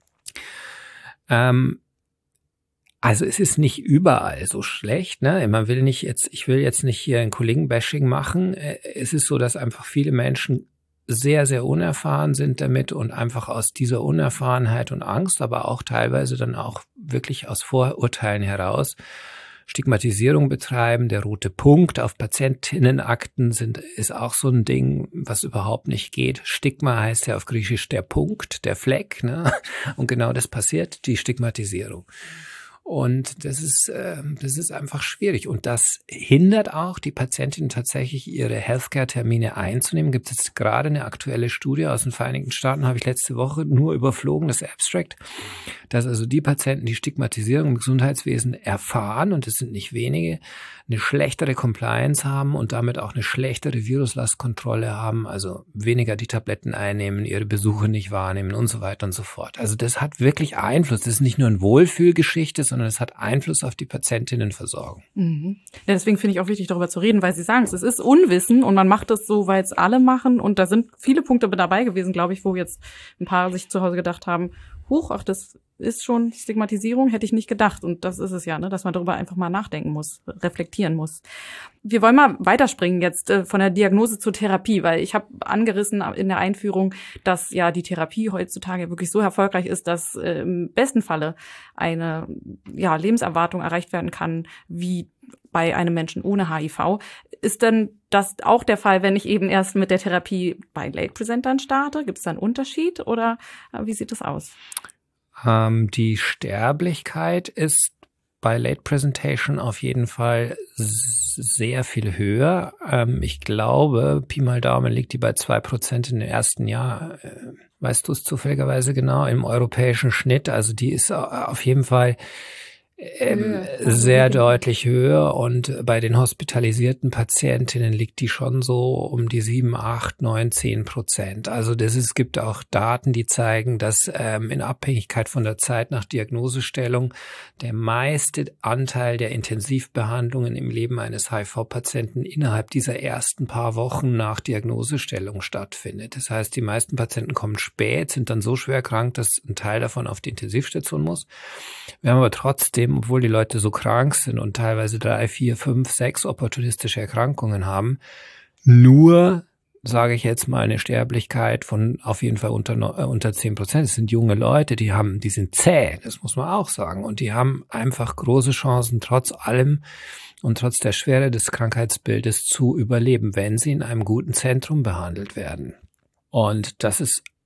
Ähm, also es ist nicht überall so schlecht, ne? Man will nicht jetzt, ich will jetzt nicht hier ein Kollegenbashing machen. Es ist so, dass einfach viele Menschen sehr, sehr unerfahren sind damit und einfach aus dieser Unerfahrenheit und Angst, aber auch teilweise dann auch wirklich aus Vorurteilen heraus Stigmatisierung betreiben. Der rote Punkt auf Patientinnenakten sind, ist auch so ein Ding, was überhaupt nicht geht. Stigma heißt ja auf Griechisch der Punkt, der Fleck, ne? Und genau das passiert, die Stigmatisierung. Und das ist, äh, das ist einfach schwierig. Und das hindert auch die Patientinnen tatsächlich, ihre Healthcare-Termine einzunehmen. Gibt es jetzt gerade eine aktuelle Studie aus den Vereinigten Staaten, habe ich letzte Woche nur überflogen, das Abstract, dass also die Patienten, die Stigmatisierung im Gesundheitswesen erfahren, und es sind nicht wenige, eine schlechtere Compliance haben und damit auch eine schlechtere Viruslastkontrolle haben, also weniger die Tabletten einnehmen, ihre Besuche nicht wahrnehmen und so weiter und so fort. Also das hat wirklich Einfluss. Das ist nicht nur eine Wohlfühlgeschichte, sondern es hat Einfluss auf die Patientinnenversorgung. Mhm. Ja, deswegen finde ich auch wichtig, darüber zu reden, weil Sie sagen, es ist Unwissen und man macht es so, weil es alle machen, und da sind viele Punkte dabei gewesen, glaube ich, wo jetzt ein paar sich zu Hause gedacht haben, huch, ach, das ist schon Stigmatisierung, hätte ich nicht gedacht. Und das ist es ja, ne, dass man darüber einfach mal nachdenken muss, reflektieren muss. Wir wollen mal weiterspringen jetzt äh, von der Diagnose zur Therapie, weil ich habe angerissen in der Einführung, dass ja die Therapie heutzutage wirklich so erfolgreich ist, dass äh, im besten Falle eine ja, Lebenserwartung erreicht werden kann, wie bei einem Menschen ohne H I V. Ist denn das auch der Fall, wenn ich eben erst mit der Therapie bei Late Presentern starte? Gibt es da einen Unterschied oder äh, wie sieht das aus? Ähm, die Sterblichkeit ist bei Late Presentation auf jeden Fall sehr viel höher. Ähm, ich glaube, Pi mal Daumen liegt die bei zwei Prozent in dem ersten Jahr. Äh, weißt du es zufälligerweise genau? Im europäischen Schnitt. Also die ist auf jeden Fall Ähm, sehr deutlich höher, und bei den hospitalisierten Patientinnen liegt die schon so um die sieben, acht, neun, zehn Prozent. Also das ist, es gibt auch Daten, die zeigen, dass ähm, in Abhängigkeit von der Zeit nach Diagnosestellung der meiste Anteil der Intensivbehandlungen im Leben eines H I V-Patienten innerhalb dieser ersten paar Wochen nach Diagnosestellung stattfindet. Das heißt, die meisten Patienten kommen spät, sind dann so schwer krank, dass ein Teil davon auf die Intensivstation muss. Wir haben aber trotzdem, obwohl die Leute so krank sind und teilweise drei, vier, fünf, sechs opportunistische Erkrankungen haben, nur, sage ich jetzt mal, eine Sterblichkeit von auf jeden Fall unter, äh, unter zehn Prozent. Es sind junge Leute, die haben, die sind zäh, das muss man auch sagen. Und die haben einfach große Chancen, trotz allem und trotz der Schwere des Krankheitsbildes zu überleben, wenn sie in einem guten Zentrum behandelt werden. Und das ist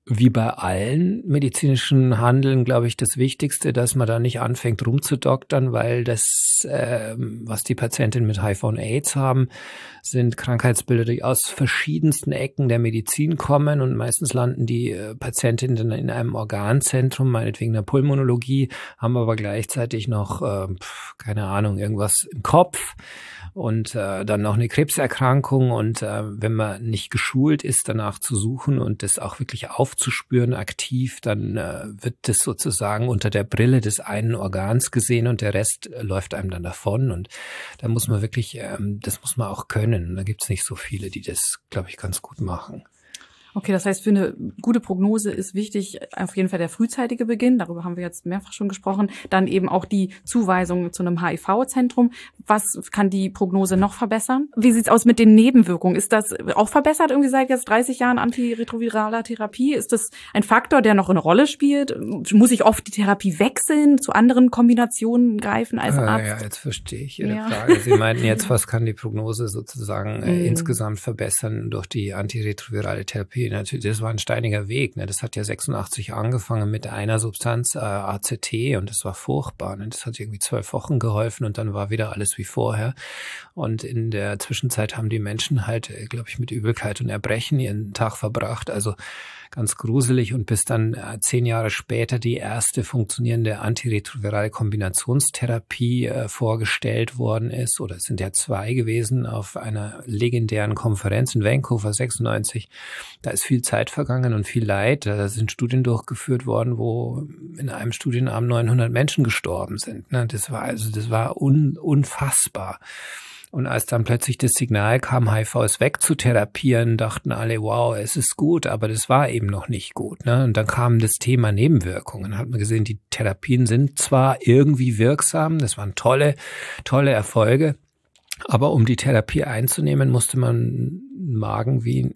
wie bei allen medizinischen Handeln, glaube ich, das Wichtigste, dass man da nicht anfängt rumzudoktern, weil das, äh, was die Patientinnen mit H I V und AIDS haben, sind Krankheitsbilder, die aus verschiedensten Ecken der Medizin kommen und meistens landen die äh, Patientinnen dann in einem Organzentrum, meinetwegen der Pulmonologie, haben aber gleichzeitig noch, äh, keine Ahnung, irgendwas im Kopf. Und äh, dann noch eine Krebserkrankung und äh, wenn man nicht geschult ist, danach zu suchen und das auch wirklich aufzuspüren aktiv, dann äh, wird das sozusagen unter der Brille des einen Organs gesehen und der Rest äh, läuft einem dann davon und da muss man wirklich, ähm, das muss man auch können. Da gibt's nicht so viele, die das, glaube ich, ganz gut machen. Okay, das heißt, für eine gute Prognose ist wichtig auf jeden Fall der frühzeitige Beginn. Darüber haben wir jetzt mehrfach schon gesprochen. Dann eben auch die Zuweisung zu einem H I V-Zentrum. Was kann die Prognose noch verbessern? Wie sieht's aus mit den Nebenwirkungen? Ist das auch verbessert irgendwie seit jetzt dreißig Jahren antiretroviraler Therapie? Ist das ein Faktor, der noch eine Rolle spielt? Muss ich oft die Therapie wechseln, zu anderen Kombinationen greifen als Arzt? Ja, jetzt verstehe ich Ihre ja. Frage. Sie meinten jetzt, was kann die Prognose sozusagen äh, mm. insgesamt verbessern durch die antiretrovirale Therapie? Natürlich, das war ein steiniger Weg. Ne? Das hat ja sechsundachtzig angefangen mit einer Substanz, äh, A C T, und das war furchtbar. Ne? Das hat irgendwie zwölf Wochen geholfen und dann war wieder alles wie vorher. Und in der Zwischenzeit haben die Menschen halt, glaube ich, mit Übelkeit und Erbrechen ihren Tag verbracht. Also ganz gruselig. Und bis dann äh, zehn Jahre später die erste funktionierende antiretrovirale Kombinationstherapie äh, vorgestellt worden ist, oder es sind ja zwei gewesen auf einer legendären Konferenz in Vancouver sechsundneunzig. Da ist viel Zeit vergangen und viel Leid. Da sind Studien durchgeführt worden, wo in einem Studienarm neunhundert Menschen gestorben sind. Ne? Das war also, das war un, unfassbar. Und als dann plötzlich das Signal kam, H I V ist weg zu therapieren, dachten alle, wow, es ist gut, aber das war eben noch nicht gut. Ne? Und dann kam das Thema Nebenwirkungen. Dann hat man gesehen, die Therapien sind zwar irgendwie wirksam, das waren tolle, tolle Erfolge, aber um die Therapie einzunehmen, musste man einen Magen wie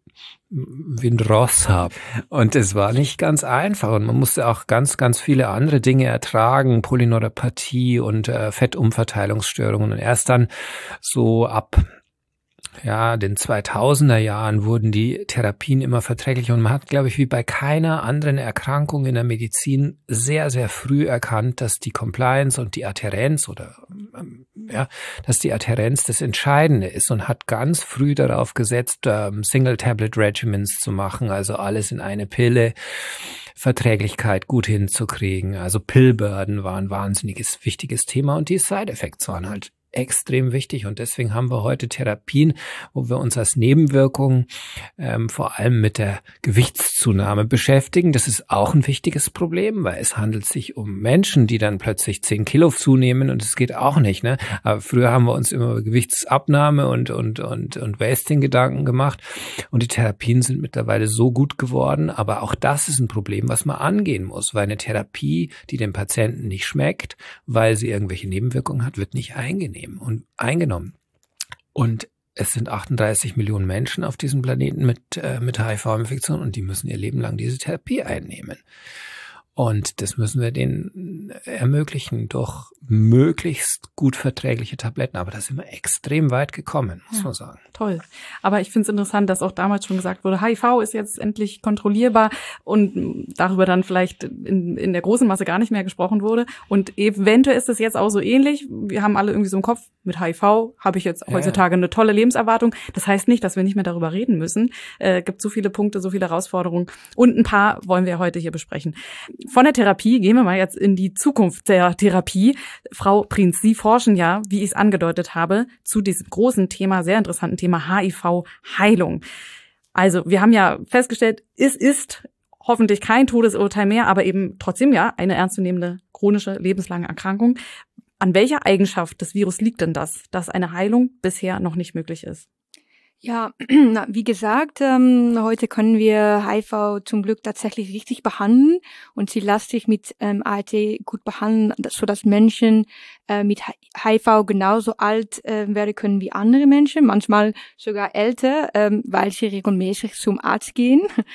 wie ein Ross haben. Und es war nicht ganz einfach und man musste auch ganz, ganz viele andere Dinge ertragen, Polyneuropathie und äh, Fettumverteilungsstörungen. Und erst dann so ab ja, den zweitausender Jahren wurden die Therapien immer verträglicher und man hat, glaube ich, wie bei keiner anderen Erkrankung in der Medizin sehr, sehr früh erkannt, dass die Compliance und die Adhärenz oder ähm, ja, dass die Adhärenz das Entscheidende ist und hat ganz früh darauf gesetzt, ähm, Single-Tablet-Regimens zu machen, also alles in eine Pille, Verträglichkeit gut hinzukriegen. Also Pillburden war ein wahnsinniges, wichtiges Thema und die Side-Effects waren halt extrem wichtig und deswegen haben wir heute Therapien, wo wir uns als Nebenwirkungen ähm, vor allem mit der Gewichtszunahme beschäftigen. Das ist auch ein wichtiges Problem, weil es handelt sich um Menschen, die dann plötzlich zehn Kilo zunehmen und es geht auch nicht. Ne? Aber früher haben wir uns immer über Gewichtsabnahme und und und und Wasting Gedanken gemacht und die Therapien sind mittlerweile so gut geworden, aber auch das ist ein Problem, was man angehen muss, weil eine Therapie, die dem Patienten nicht schmeckt, weil sie irgendwelche Nebenwirkungen hat, wird nicht eingenommen. und eingenommen. Und es sind achtunddreißig Millionen Menschen auf diesem Planeten mit, äh, mit H I V-Infektion und die müssen ihr Leben lang diese Therapie einnehmen. Und das müssen wir denen ermöglichen durch möglichst gut verträgliche Tabletten. Aber da sind wir extrem weit gekommen, muss ja, man sagen. Toll. Aber ich finde es interessant, dass auch damals schon gesagt wurde, H I V ist jetzt endlich kontrollierbar und darüber dann vielleicht in, in der großen Masse gar nicht mehr gesprochen wurde. Und eventuell ist es jetzt auch so ähnlich. Wir haben alle irgendwie so im Kopf, mit H I V habe ich jetzt heutzutage ja. eine tolle Lebenserwartung. Das heißt nicht, dass wir nicht mehr darüber reden müssen. Es äh, gibt so viele Punkte, so viele Herausforderungen. Und ein paar wollen wir heute hier besprechen. Von der Therapie gehen wir mal jetzt in die Zukunft der Therapie. Frau Prinz, Sie forschen ja, wie ich es angedeutet habe, zu diesem großen Thema, sehr interessanten Thema H I V-Heilung. Also wir haben ja festgestellt, es ist hoffentlich kein Todesurteil mehr, aber eben trotzdem ja eine ernstzunehmende chronische lebenslange Erkrankung. An welcher Eigenschaft des Virus liegt denn das, dass eine Heilung bisher noch nicht möglich ist? Ja, wie gesagt, ähm, heute können wir H I V zum Glück tatsächlich richtig behandeln und sie lässt sich mit ähm, A R T gut behandeln, sodass Menschen äh, mit H I V genauso alt äh, werden können wie andere Menschen, manchmal sogar älter, ähm, weil sie regelmäßig zum Arzt gehen.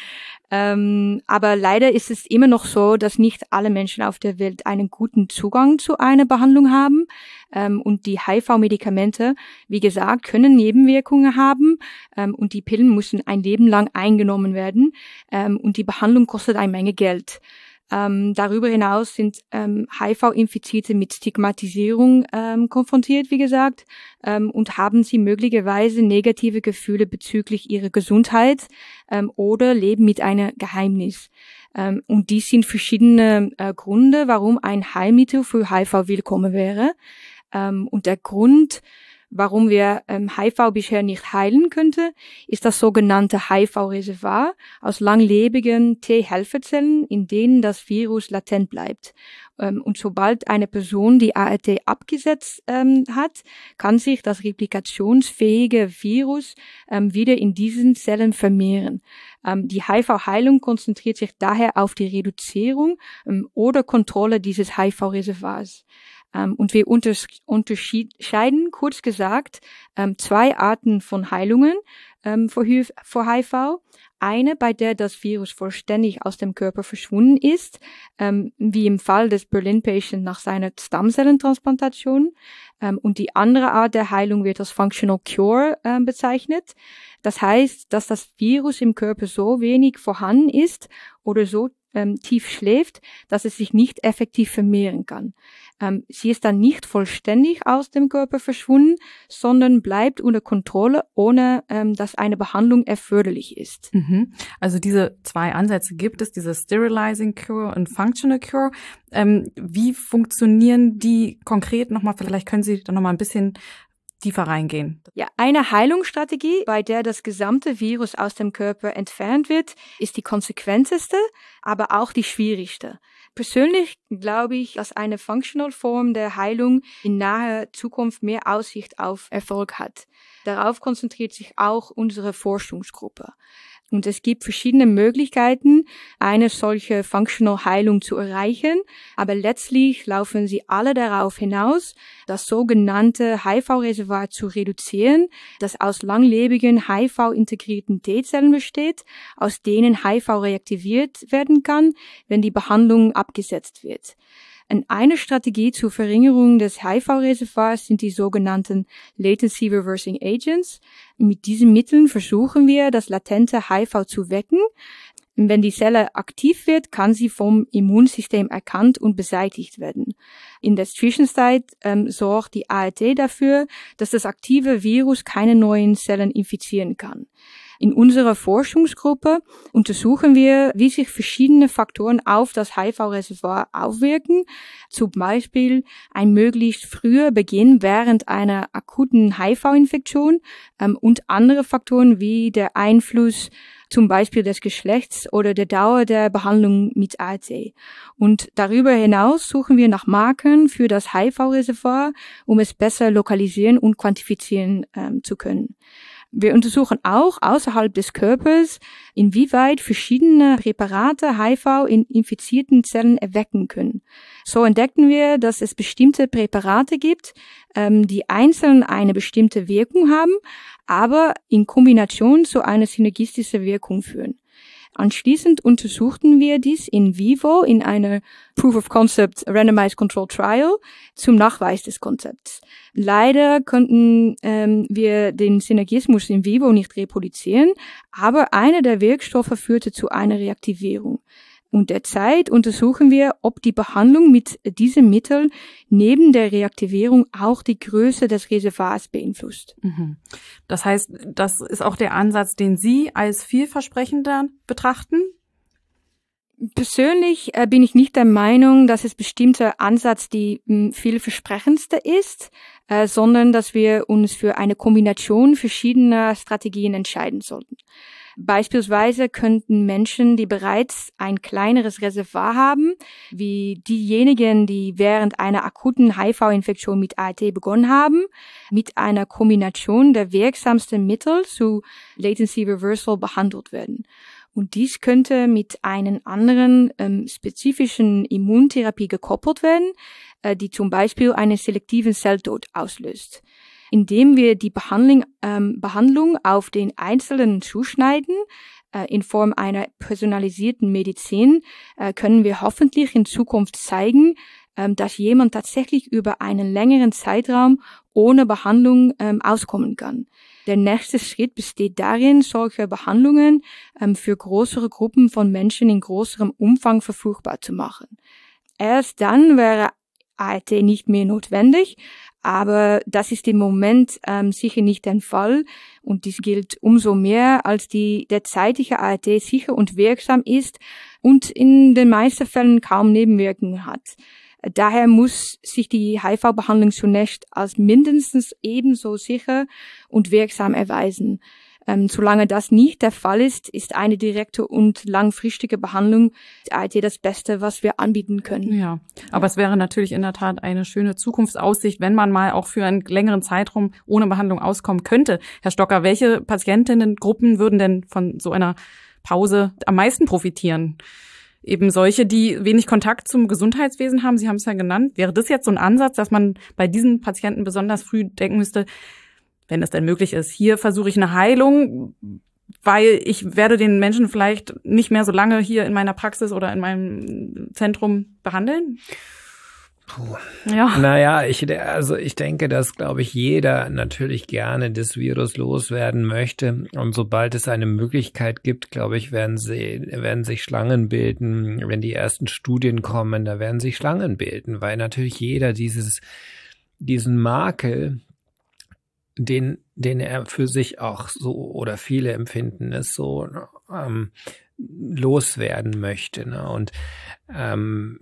Ähm, aber leider ist es immer noch so, dass nicht alle Menschen auf der Welt einen guten Zugang zu einer Behandlung haben. Ähm, und die H I V-Medikamente, wie gesagt, können Nebenwirkungen haben. Ähm, und die Pillen müssen ein Leben lang eingenommen werden. Ähm, und die Behandlung kostet eine Menge Geld. Ähm, darüber hinaus sind ähm, H I V-Infizierte mit Stigmatisierung ähm, konfrontiert, wie gesagt, ähm, und haben sie möglicherweise negative Gefühle bezüglich ihrer Gesundheit ähm, oder leben mit einem Geheimnis. Ähm, und dies sind verschiedene äh, Gründe, warum ein Heilmittel für H I V willkommen wäre. Ähm, und der Grund, warum wir ähm, H I V bisher nicht heilen könnte, ist das sogenannte H I V-Reservoir aus langlebigen T-Helferzellen, in denen das Virus latent bleibt. Ähm, und sobald eine Person die A R T abgesetzt ähm, hat, kann sich das replikationsfähige Virus ähm, wieder in diesen Zellen vermehren. Ähm, die H I V-Heilung konzentriert sich daher auf die Reduzierung ähm, oder Kontrolle dieses H I V-Reservoirs. Um, und wir unters- unterscheiden, kurz gesagt, um, zwei Arten von Heilungen um, für, für H I V. Eine, bei der das Virus vollständig aus dem Körper verschwunden ist, um, wie im Fall des Berlin-Patients nach seiner Stammzellentransplantation. Um, und die andere Art der Heilung wird als Functional Cure um, bezeichnet. Das heißt, dass das Virus im Körper so wenig vorhanden ist oder so ähm, tief schläft, dass es sich nicht effektiv vermehren kann. Ähm, sie ist dann nicht vollständig aus dem Körper verschwunden, sondern bleibt unter Kontrolle, ohne ähm, dass eine Behandlung erforderlich ist. Mhm. Also diese zwei Ansätze gibt es, diese Sterilizing Cure und Functional Cure. Ähm, wie funktionieren die konkret nochmal? Vielleicht können Sie da nochmal ein bisschen tiefer reingehen. Ja, eine Heilungsstrategie, bei der das gesamte Virus aus dem Körper entfernt wird, ist die konsequenteste, aber auch die schwierigste. Persönlich glaube ich, dass eine Functional Form der Heilung in naher Zukunft mehr Aussicht auf Erfolg hat. Darauf konzentriert sich auch unsere Forschungsgruppe. Und es gibt verschiedene Möglichkeiten, eine solche Functional Heilung zu erreichen, aber letztlich laufen sie alle darauf hinaus, das sogenannte H I V-Reservoir zu reduzieren, das aus langlebigen H I V-integrierten T-Zellen besteht, aus denen H I V reaktiviert werden kann, wenn die Behandlung abgesetzt wird. Und eine Strategie zur Verringerung des H I V-Reservoirs sind die sogenannten Latency Reversing Agents. Mit diesen Mitteln versuchen wir, das latente H I V zu wecken. Und wenn die Zelle aktiv wird, kann sie vom Immunsystem erkannt und beseitigt werden. In der Zwischenzeit ähm, sorgt die A R T dafür, dass das aktive Virus keine neuen Zellen infizieren kann. In unserer Forschungsgruppe untersuchen wir, wie sich verschiedene Faktoren auf das H I V-Reservoir auswirken. Zum Beispiel ein möglichst früher Beginn während einer akuten H I V-Infektion ähm, und andere Faktoren wie der Einfluss zum Beispiel des Geschlechts oder der Dauer der Behandlung mit A R T. Und darüber hinaus suchen wir nach Markern für das H I V-Reservoir, um es besser lokalisieren und quantifizieren ähm, zu können. Wir untersuchen auch außerhalb des Körpers, inwieweit verschiedene Präparate H I V in infizierten Zellen erwecken können. So entdeckten wir, dass es bestimmte Präparate gibt, ähm, die einzeln eine bestimmte Wirkung haben, aber in Kombination zu einer synergistischen Wirkung führen. Anschließend untersuchten wir dies in vivo in einer Proof-of-Concept Randomized Controlled Trial zum Nachweis des Konzepts. Leider konnten ähm, wir den Synergismus in vivo nicht reproduzieren, aber einer der Wirkstoffe führte zu einer Reaktivierung. Und derzeit untersuchen wir, ob die Behandlung mit diesem Mittel neben der Reaktivierung auch die Größe des Reservoirs beeinflusst. Das heißt, das ist auch der Ansatz, den Sie als vielversprechender betrachten? Persönlich äh, bin ich nicht der Meinung, dass es bestimmter Ansatz die mh, vielversprechendste ist, äh, sondern dass wir uns für eine Kombination verschiedener Strategien entscheiden sollten. Beispielsweise könnten Menschen, die bereits ein kleineres Reservoir haben, wie diejenigen, die während einer akuten H I V-Infektion mit A R T begonnen haben, mit einer Kombination der wirksamsten Mittel zu Latency Reversal behandelt werden. Und dies könnte mit einer anderen ähm, spezifischen Immuntherapie gekoppelt werden, äh, die zum Beispiel einen selektiven Zelltod auslöst. Indem wir die Behandlung, ähm, Behandlung auf den Einzelnen zuschneiden, in Form einer personalisierten Medizin können wir hoffentlich in Zukunft zeigen, dass jemand tatsächlich über einen längeren Zeitraum ohne Behandlung auskommen kann. Der nächste Schritt besteht darin, solche Behandlungen für größere Gruppen von Menschen in größerem Umfang verfügbar zu machen. Erst dann wäre A R T nicht mehr notwendig, aber das ist im Moment ähm, sicher nicht der Fall und dies gilt umso mehr, als die derzeitige A R T sicher und wirksam ist und in den meisten Fällen kaum Nebenwirkungen hat. Daher muss sich die H I V-Behandlung zunächst als mindestens ebenso sicher und wirksam erweisen. Ähm, solange das nicht der Fall ist, ist eine direkte und langfristige Behandlung der A R T das Beste, was wir anbieten können. Ja, aber es wäre natürlich in der Tat eine schöne Zukunftsaussicht, wenn man mal auch für einen längeren Zeitraum ohne Behandlung auskommen könnte. Herr Stocker, welche Patientinnengruppen würden denn von so einer Pause am meisten profitieren? Eben solche, die wenig Kontakt zum Gesundheitswesen haben, Sie haben es ja genannt. Wäre das jetzt so ein Ansatz, dass man bei diesen Patienten besonders früh denken müsste, wenn es denn möglich ist, hier versuche ich eine Heilung, weil ich werde den Menschen vielleicht nicht mehr so lange hier in meiner Praxis oder in meinem Zentrum behandeln? Puh. Ja. Naja, ich, also ich denke, dass, glaube ich, jeder natürlich gerne das Virus loswerden möchte. Und sobald es eine Möglichkeit gibt, glaube ich, werden sie, werden sich Schlangen bilden. Wenn die ersten Studien kommen, da werden sich Schlangen bilden, weil natürlich jeder dieses, diesen Makel, den, den er für sich auch so oder viele empfinden es so, ähm, loswerden möchte. Ne? Und ähm,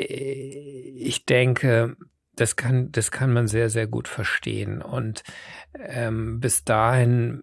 ich denke, das kann, das kann man sehr, sehr gut verstehen. Und ähm, bis dahin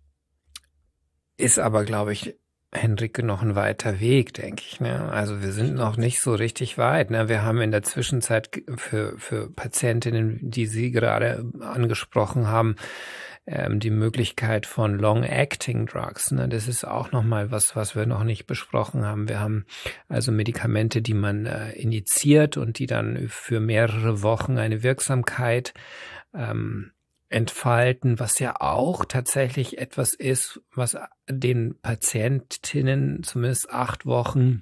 ist aber, glaube ich, Henrike, noch ein weiter Weg, denke ich. Ne? Also wir sind noch nicht so richtig weit. Ne? Wir haben in der Zwischenzeit für, für Patientinnen, die Sie gerade angesprochen haben, ähm, die Möglichkeit von Long-Acting Drugs. Ne? Das ist auch nochmal was, was wir noch nicht besprochen haben. Wir haben also Medikamente, die man äh, injiziert und die dann für mehrere Wochen eine Wirksamkeit ähm, entfalten, was ja auch tatsächlich etwas ist, was den Patientinnen zumindest acht Wochen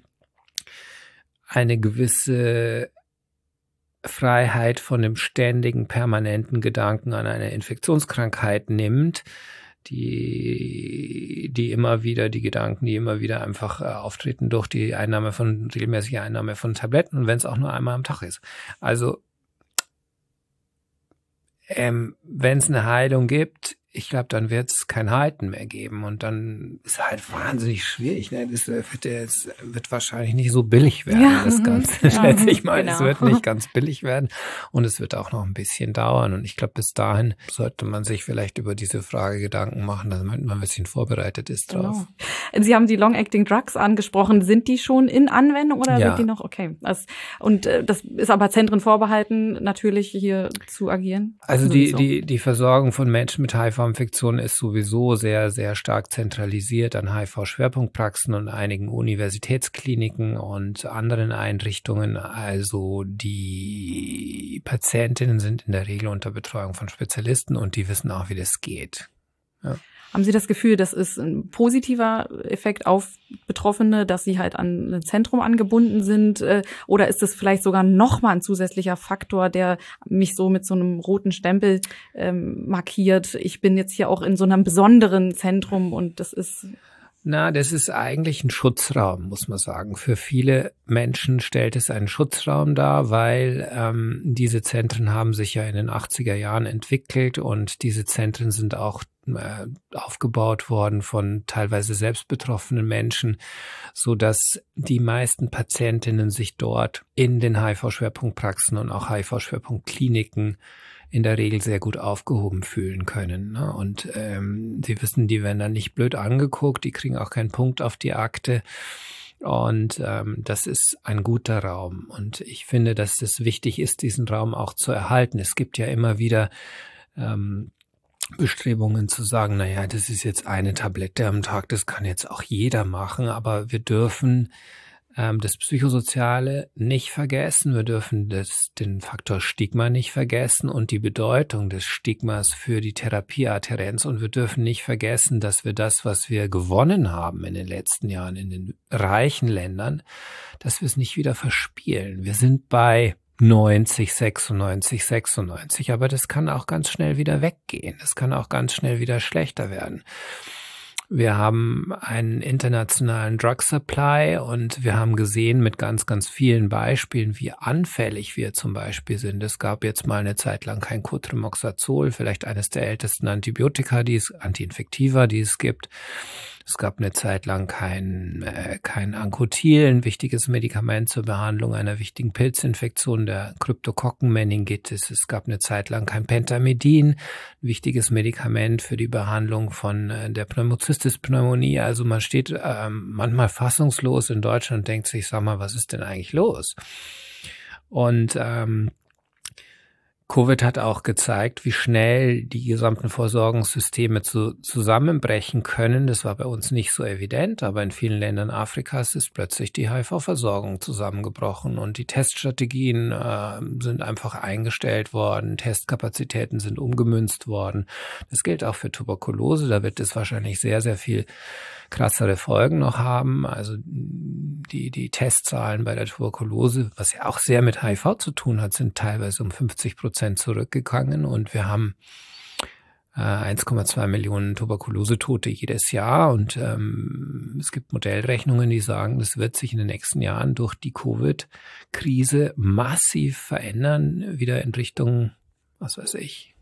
eine gewisse Freiheit von dem ständigen, permanenten Gedanken an eine Infektionskrankheit nimmt, die, die immer wieder, die Gedanken, die immer wieder einfach äh, auftreten durch die Einnahme von, regelmäßige Einnahme von Tabletten und wenn es auch nur einmal am Tag ist. Also Ähm, wenn es eine Heilung gibt, ich glaube, dann wird es kein Halten mehr geben und dann ist halt wahnsinnig schwierig. Ne? Das wird, das wird wahrscheinlich nicht so billig werden, ja, das Ganze. Ja, schätze ich mal, genau. Es wird nicht ganz billig werden und es wird auch noch ein bisschen dauern. Und ich glaube, bis dahin sollte man sich vielleicht über diese Frage Gedanken machen, damit man ein bisschen vorbereitet ist drauf. Genau. Sie haben die Long-Acting Drugs angesprochen. Sind die schon in Anwendung oder ja. sind die noch okay? Das, und äh, das ist aber Zentren vorbehalten, natürlich hier zu agieren? Also die, so. die, die Versorgung von Menschen mit H I V-Infektionen ist sowieso sehr, sehr stark zentralisiert an H I V-Schwerpunktpraxen und einigen Universitätskliniken und anderen Einrichtungen. Also die Patientinnen sind in der Regel unter Betreuung von Spezialisten und die wissen auch, wie das geht. Ja. Haben Sie das Gefühl, das ist ein positiver Effekt auf Betroffene, dass sie halt an ein Zentrum angebunden sind? Oder ist das vielleicht sogar nochmal ein zusätzlicher Faktor, der mich so mit so einem roten Stempel ähm, markiert? Ich bin jetzt hier auch in so einem besonderen Zentrum und das ist... Na, das ist eigentlich ein Schutzraum, muss man sagen. Für viele Menschen stellt es einen Schutzraum dar, weil ähm, diese Zentren haben sich ja in den achtziger Jahren entwickelt und diese Zentren sind auch äh, aufgebaut worden von teilweise selbst betroffenen Menschen, so dass die meisten Patientinnen sich dort in den H I V-Schwerpunktpraxen und auch H I V-Schwerpunktkliniken in der Regel sehr gut aufgehoben fühlen können. Ne? Und ähm, sie wissen, die werden dann nicht blöd angeguckt, die kriegen auch keinen Punkt auf die Akte. Und ähm, das ist ein guter Raum. Und ich finde, dass es wichtig ist, diesen Raum auch zu erhalten. Es gibt ja immer wieder ähm, Bestrebungen zu sagen, naja, das ist jetzt eine Tablette am Tag, das kann jetzt auch jeder machen, aber wir dürfen ähm, das Psychosoziale nicht vergessen. Wir dürfen das, den Faktor Stigma nicht vergessen und die Bedeutung des Stigmas für die Therapieadhärenz. Und wir dürfen nicht vergessen, dass wir das, was wir gewonnen haben in den letzten Jahren in den reichen Ländern, dass wir es nicht wieder verspielen. Wir sind bei neunzig, sechsundneunzig, sechsundneunzig, aber das kann auch ganz schnell wieder weggehen. Das kann auch ganz schnell wieder schlechter werden. Wir haben einen internationalen Drug Supply und wir haben gesehen mit ganz, ganz vielen Beispielen, wie anfällig wir zum Beispiel sind. Es gab jetzt mal eine Zeit lang kein Cotrimoxazol, vielleicht eines der ältesten Antibiotika, die es, Antiinfektiva, die es gibt. Es gab eine Zeit lang kein, äh, kein Ancotil, ein wichtiges Medikament zur Behandlung einer wichtigen Pilzinfektion, der Kryptokokkenmeningitis. Es gab eine Zeit lang kein Pentamidin, ein wichtiges Medikament für die Behandlung von äh, der Pneumocystis-Pneumonie. Also man steht äh, manchmal fassungslos in Deutschland und denkt sich, sag mal, was ist denn eigentlich los? Und ähm, Covid hat auch gezeigt, wie schnell die gesamten Versorgungssysteme zu, zusammenbrechen können. Das war bei uns nicht so evident, aber in vielen Ländern Afrikas ist plötzlich die H I V-Versorgung zusammengebrochen und die Teststrategien äh, sind einfach eingestellt worden, Testkapazitäten sind umgemünzt worden. Das gilt auch für Tuberkulose, da wird es wahrscheinlich sehr, sehr viel krassere Folgen noch haben. Also die, die Testzahlen bei der Tuberkulose, was ja auch sehr mit H I V zu tun hat, sind teilweise um fünfzig Prozent zurückgegangen und wir haben äh, eins Komma zwei Millionen Tuberkulosetote jedes Jahr und ähm, es gibt Modellrechnungen, die sagen, das wird sich in den nächsten Jahren durch die Covid-Krise massiv verändern, wieder in Richtung, was weiß ich,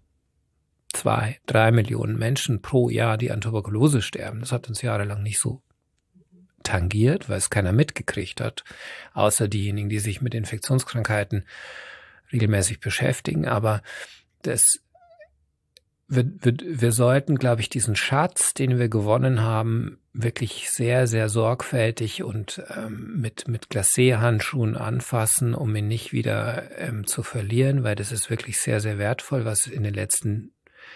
zwei, drei Millionen Menschen pro Jahr, die an Tuberkulose sterben. Das hat uns jahrelang nicht so tangiert, weil es keiner mitgekriegt hat, außer diejenigen, die sich mit Infektionskrankheiten regelmäßig beschäftigen. Aber das, wir, wir, wir sollten, glaube ich, diesen Schatz, den wir gewonnen haben, wirklich sehr, sehr sorgfältig und ähm, mit, mit Glacé-Handschuhen anfassen, um ihn nicht wieder ähm, zu verlieren, weil das ist wirklich sehr, sehr wertvoll, was in den letzten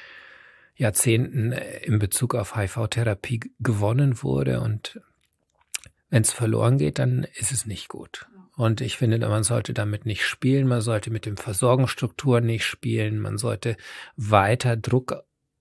Jahrzehnten in Bezug auf H I V-Therapie gewonnen wurde. Und wenn es verloren geht, dann ist es nicht gut. Und ich finde, man sollte damit nicht spielen, man sollte mit den Versorgungsstrukturen nicht spielen, man sollte weiter Druck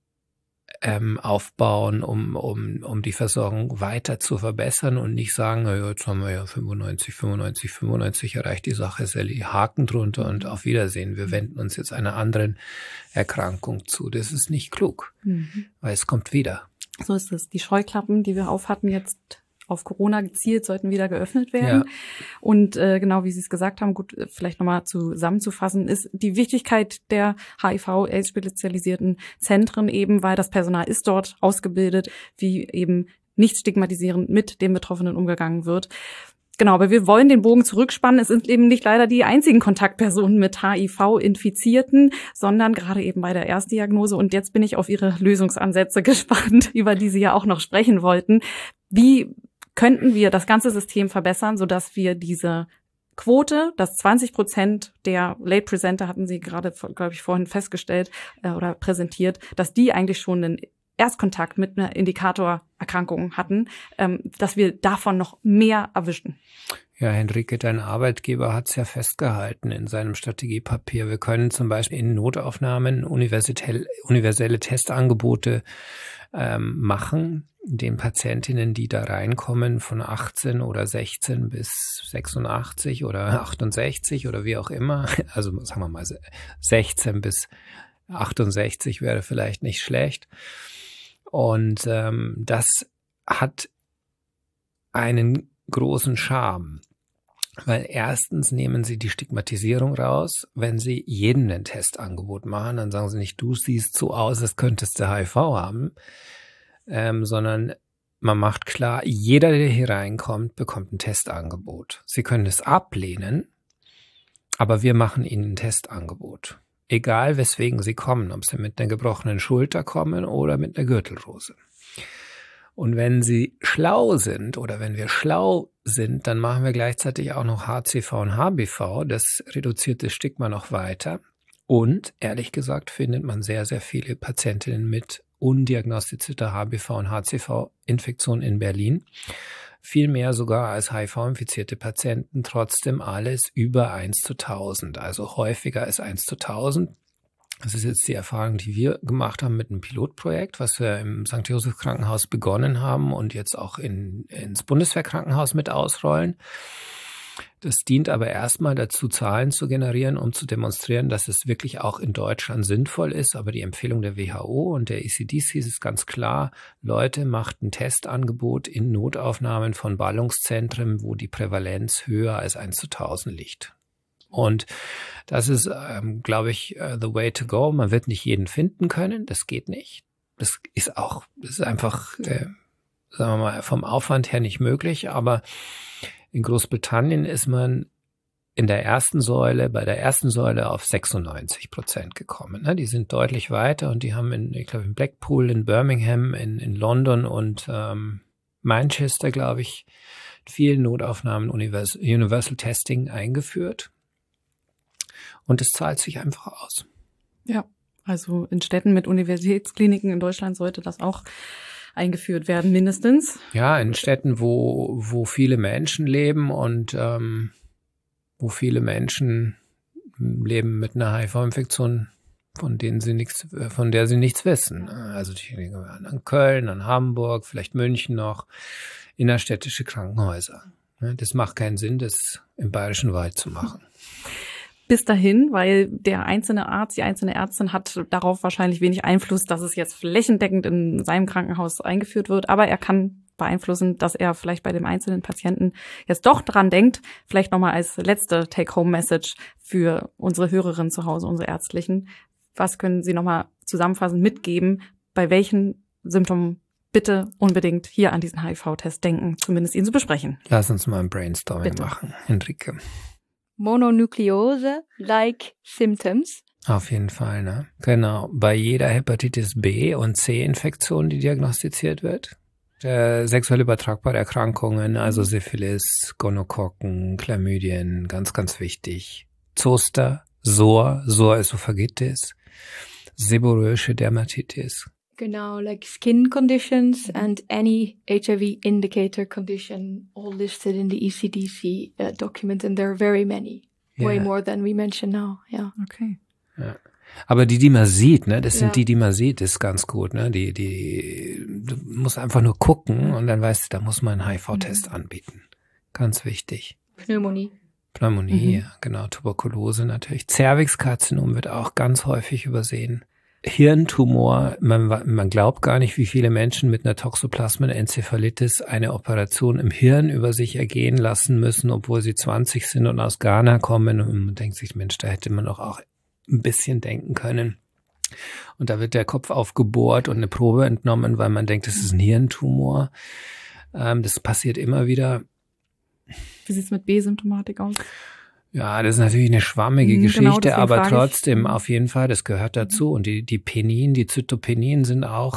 ähm, aufbauen, um, um, um die Versorgung weiter zu verbessern und nicht sagen, na ja, jetzt haben wir ja fünfundneunzig, fünfundneunzig, fünfundneunzig erreicht, die Sache ist ja Haken drunter und auf Wiedersehen. Wir wenden uns jetzt einer anderen Erkrankung zu. Das ist nicht klug, mhm. weil es kommt wieder. So ist es. Die Scheuklappen, die wir auf hatten, jetzt auf Corona gezielt, sollten wieder geöffnet werden. Ja. Und äh, genau wie Sie es gesagt haben, gut, vielleicht nochmal zusammenzufassen, ist die Wichtigkeit der H I V-AIDS-spezialisierten Zentren eben, weil das Personal ist dort ausgebildet, wie eben nicht stigmatisierend mit den Betroffenen umgegangen wird. Genau, aber wir wollen den Bogen zurückspannen. Es sind eben nicht leider die einzigen Kontaktpersonen mit H I V-Infizierten, sondern gerade eben bei der Erstdiagnose. Und jetzt bin ich auf Ihre Lösungsansätze gespannt, über die Sie ja auch noch sprechen wollten. Wie könnten wir das ganze System verbessern, sodass wir diese Quote, dass zwanzig Prozent der Late Presenter, hatten Sie gerade, glaube ich, vorhin festgestellt äh, oder präsentiert, dass die eigentlich schon einen Erstkontakt mit einer Indikatorerkrankung hatten, ähm, dass wir davon noch mehr erwischen. Ja, Henrike, dein Arbeitgeber hat es ja festgehalten in seinem Strategiepapier. Wir können zum Beispiel in Notaufnahmen universelle Testangebote ähm, machen, den Patientinnen, die da reinkommen, von achtzehn oder sechzehn bis sechsundachtzig oder achtundsechzig oder wie auch immer. Also sagen wir mal sechzehn bis achtundsechzig wäre vielleicht nicht schlecht. Und ähm, das hat einen großen Charme, weil erstens nehmen sie die Stigmatisierung raus. Wenn sie jedem ein Testangebot machen, dann sagen sie nicht, du siehst so aus, als könntest du H I V haben, ähm, sondern man macht klar, jeder, der hier reinkommt, bekommt ein Testangebot. Sie können es ablehnen, aber wir machen ihnen ein Testangebot. Egal, weswegen sie kommen, ob sie mit einer gebrochenen Schulter kommen oder mit einer Gürtelrose. Und wenn sie schlau sind oder wenn wir schlau sind, dann machen wir gleichzeitig auch noch H C V und H B V. Das reduziert das Stigma noch weiter. Und ehrlich gesagt findet man sehr, sehr viele Patientinnen mit undiagnostizierter H B V- und H C V-Infektion in Berlin. Viel mehr sogar als H I V-infizierte Patienten, trotzdem alles über eins zu tausend, also häufiger als eins zu tausend. Das ist jetzt die Erfahrung, die wir gemacht haben mit einem Pilotprojekt, was wir im Sankt Joseph Krankenhaus begonnen haben und jetzt auch in, ins Bundeswehrkrankenhaus mit ausrollen. Das dient aber erstmal dazu, Zahlen zu generieren, um zu demonstrieren, dass es wirklich auch in Deutschland sinnvoll ist. Aber die Empfehlung der W H O und der E C D C ist ganz klar, Leute, macht ein Testangebot in Notaufnahmen von Ballungszentren, wo die Prävalenz höher als eins zu tausend liegt. Und das ist, ähm, glaube ich, uh, the way to go. Man wird nicht jeden finden können, das geht nicht. Das ist auch, das ist einfach, äh, sagen wir mal, vom Aufwand her nicht möglich, aber in Großbritannien ist man in der ersten Säule, bei der ersten Säule auf sechsundneunzig Prozent gekommen. Die sind deutlich weiter und die haben in, ich glaube, in Blackpool, in Birmingham, in, in London und ähm, Manchester, glaube ich, vielen Notaufnahmen Universal, Universal Testing eingeführt. Und es zahlt sich einfach aus. Ja, also in Städten mit Universitätskliniken in Deutschland sollte das auch eingeführt werden, mindestens. Ja, in Städten, wo wo viele Menschen leben und ähm, wo viele Menschen leben mit einer H I V-Infektion, von denen sie nichts, von der sie nichts wissen. Also die denken an Köln, an Hamburg, vielleicht München noch, innerstädtische Krankenhäuser. Das macht keinen Sinn, das im Bayerischen Wald zu machen. Bis dahin, weil der einzelne Arzt, die einzelne Ärztin hat darauf wahrscheinlich wenig Einfluss, dass es jetzt flächendeckend in seinem Krankenhaus eingeführt wird. Aber er kann beeinflussen, dass er vielleicht bei dem einzelnen Patienten jetzt doch dran denkt. Vielleicht nochmal als letzte Take-Home-Message für unsere Hörerinnen zu Hause, unsere Ärztlichen. Was können Sie nochmal zusammenfassend mitgeben, bei welchen Symptomen bitte unbedingt hier an diesen H I V-Test denken, zumindest ihn zu besprechen? Lass uns mal ein Brainstorming Bitte. machen, Henrike. Mononucleose-like symptoms. Auf jeden Fall, ne? Genau. Bei jeder Hepatitis B- und C-Infektion, die diagnostiziert wird, äh, sexuell übertragbare Erkrankungen, also Syphilis, Gonokokken, Chlamydien, ganz, ganz wichtig. Zoster, S O R, S O R-Esophagitis, seborrhoische Dermatitis. Genau, like skin conditions and any H I V indicator condition, all listed in the E C D C uh, document, and there are very many, Yeah. way more than we mention now. Yeah. Okay. Ja. Aber die, die man sieht, ne, das Ja. sind die, die man sieht, ist ganz gut, ne, die, die, du musst einfach nur gucken und dann weißt du, da muss man einen H I V-Test Mhm. anbieten. Ganz wichtig. Pneumonie. Pneumonie, Mhm. ja, genau, Tuberkulose natürlich. Cervixkarzinom wird auch ganz häufig übersehen. Hirntumor, man, man glaubt gar nicht, wie viele Menschen mit einer Toxoplasmenenzephalitis eine Operation im Hirn über sich ergehen lassen müssen, obwohl sie zwanzig sind und aus Ghana kommen. Und man denkt sich, Mensch, da hätte man doch auch ein bisschen denken können. Und da wird der Kopf aufgebohrt und eine Probe entnommen, weil man denkt, das ist ein Hirntumor. Ähm, das passiert immer wieder. Wie sieht's mit B-Symptomatik aus? Ja, das ist natürlich eine schwammige Mhm, Geschichte, genau, deswegen aber frage ich. trotzdem Mhm. auf jeden Fall, das gehört dazu. Und die, die Penin, die Zytopenin sind auch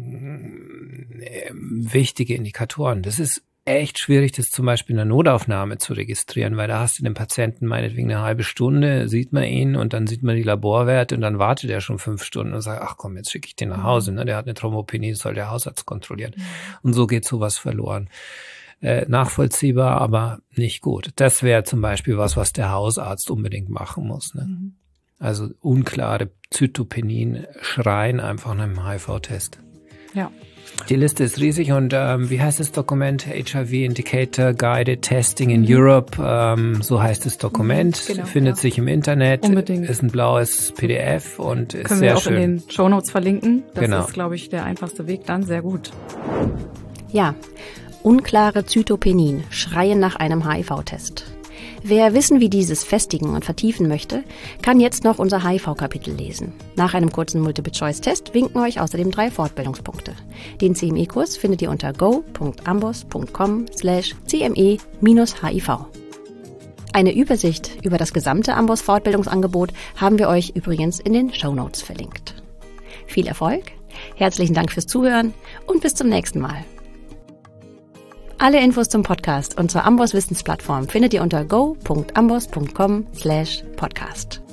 äh, wichtige Indikatoren. Das ist echt schwierig, das zum Beispiel in der Notaufnahme zu registrieren, weil da hast du den Patienten meinetwegen eine halbe Stunde, sieht man ihn und dann sieht man die Laborwerte und dann wartet er schon fünf Stunden und sagt, ach komm, jetzt schicke ich den nach Hause, ne? Der hat eine Thrombopenie, das soll der Hausarzt kontrollieren. Mhm. Und so geht sowas verloren. Äh, nachvollziehbar, aber nicht gut. Das wäre zum Beispiel was, was der Hausarzt unbedingt machen muss. Ne? Mhm. Also unklare Zytopenin schreien einfach nach einem H I V-Test. Ja. Die Liste ist riesig und ähm, wie heißt das Dokument? H I V Indicator Guided Testing in Europe. Ähm, so heißt das Dokument. Genau, Findet ja. sich im Internet. Unbedingt. Ist ein blaues P D F und ist Können sehr wir auch schön. in den Shownotes verlinken. Das Genau. ist, glaube ich, der einfachste Weg dann. Sehr gut. Ja, unklare Zytopenin schreien nach einem H I V-Test. Wer wissen, wie dieses festigen und vertiefen möchte, kann jetzt noch unser H I V-Kapitel lesen. Nach einem kurzen Multiple-Choice-Test winken euch außerdem drei Fortbildungspunkte. Den C M E-Kurs findet ihr unter go.ambos.com slash cme-hiv. Eine Übersicht über das gesamte Ambos-Fortbildungsangebot haben wir euch übrigens in den Shownotes verlinkt. Viel Erfolg, herzlichen Dank fürs Zuhören und bis zum nächsten Mal. Alle Infos zum Podcast und zur Ambos Wissensplattform findet ihr unter go.ambos.com slash podcast.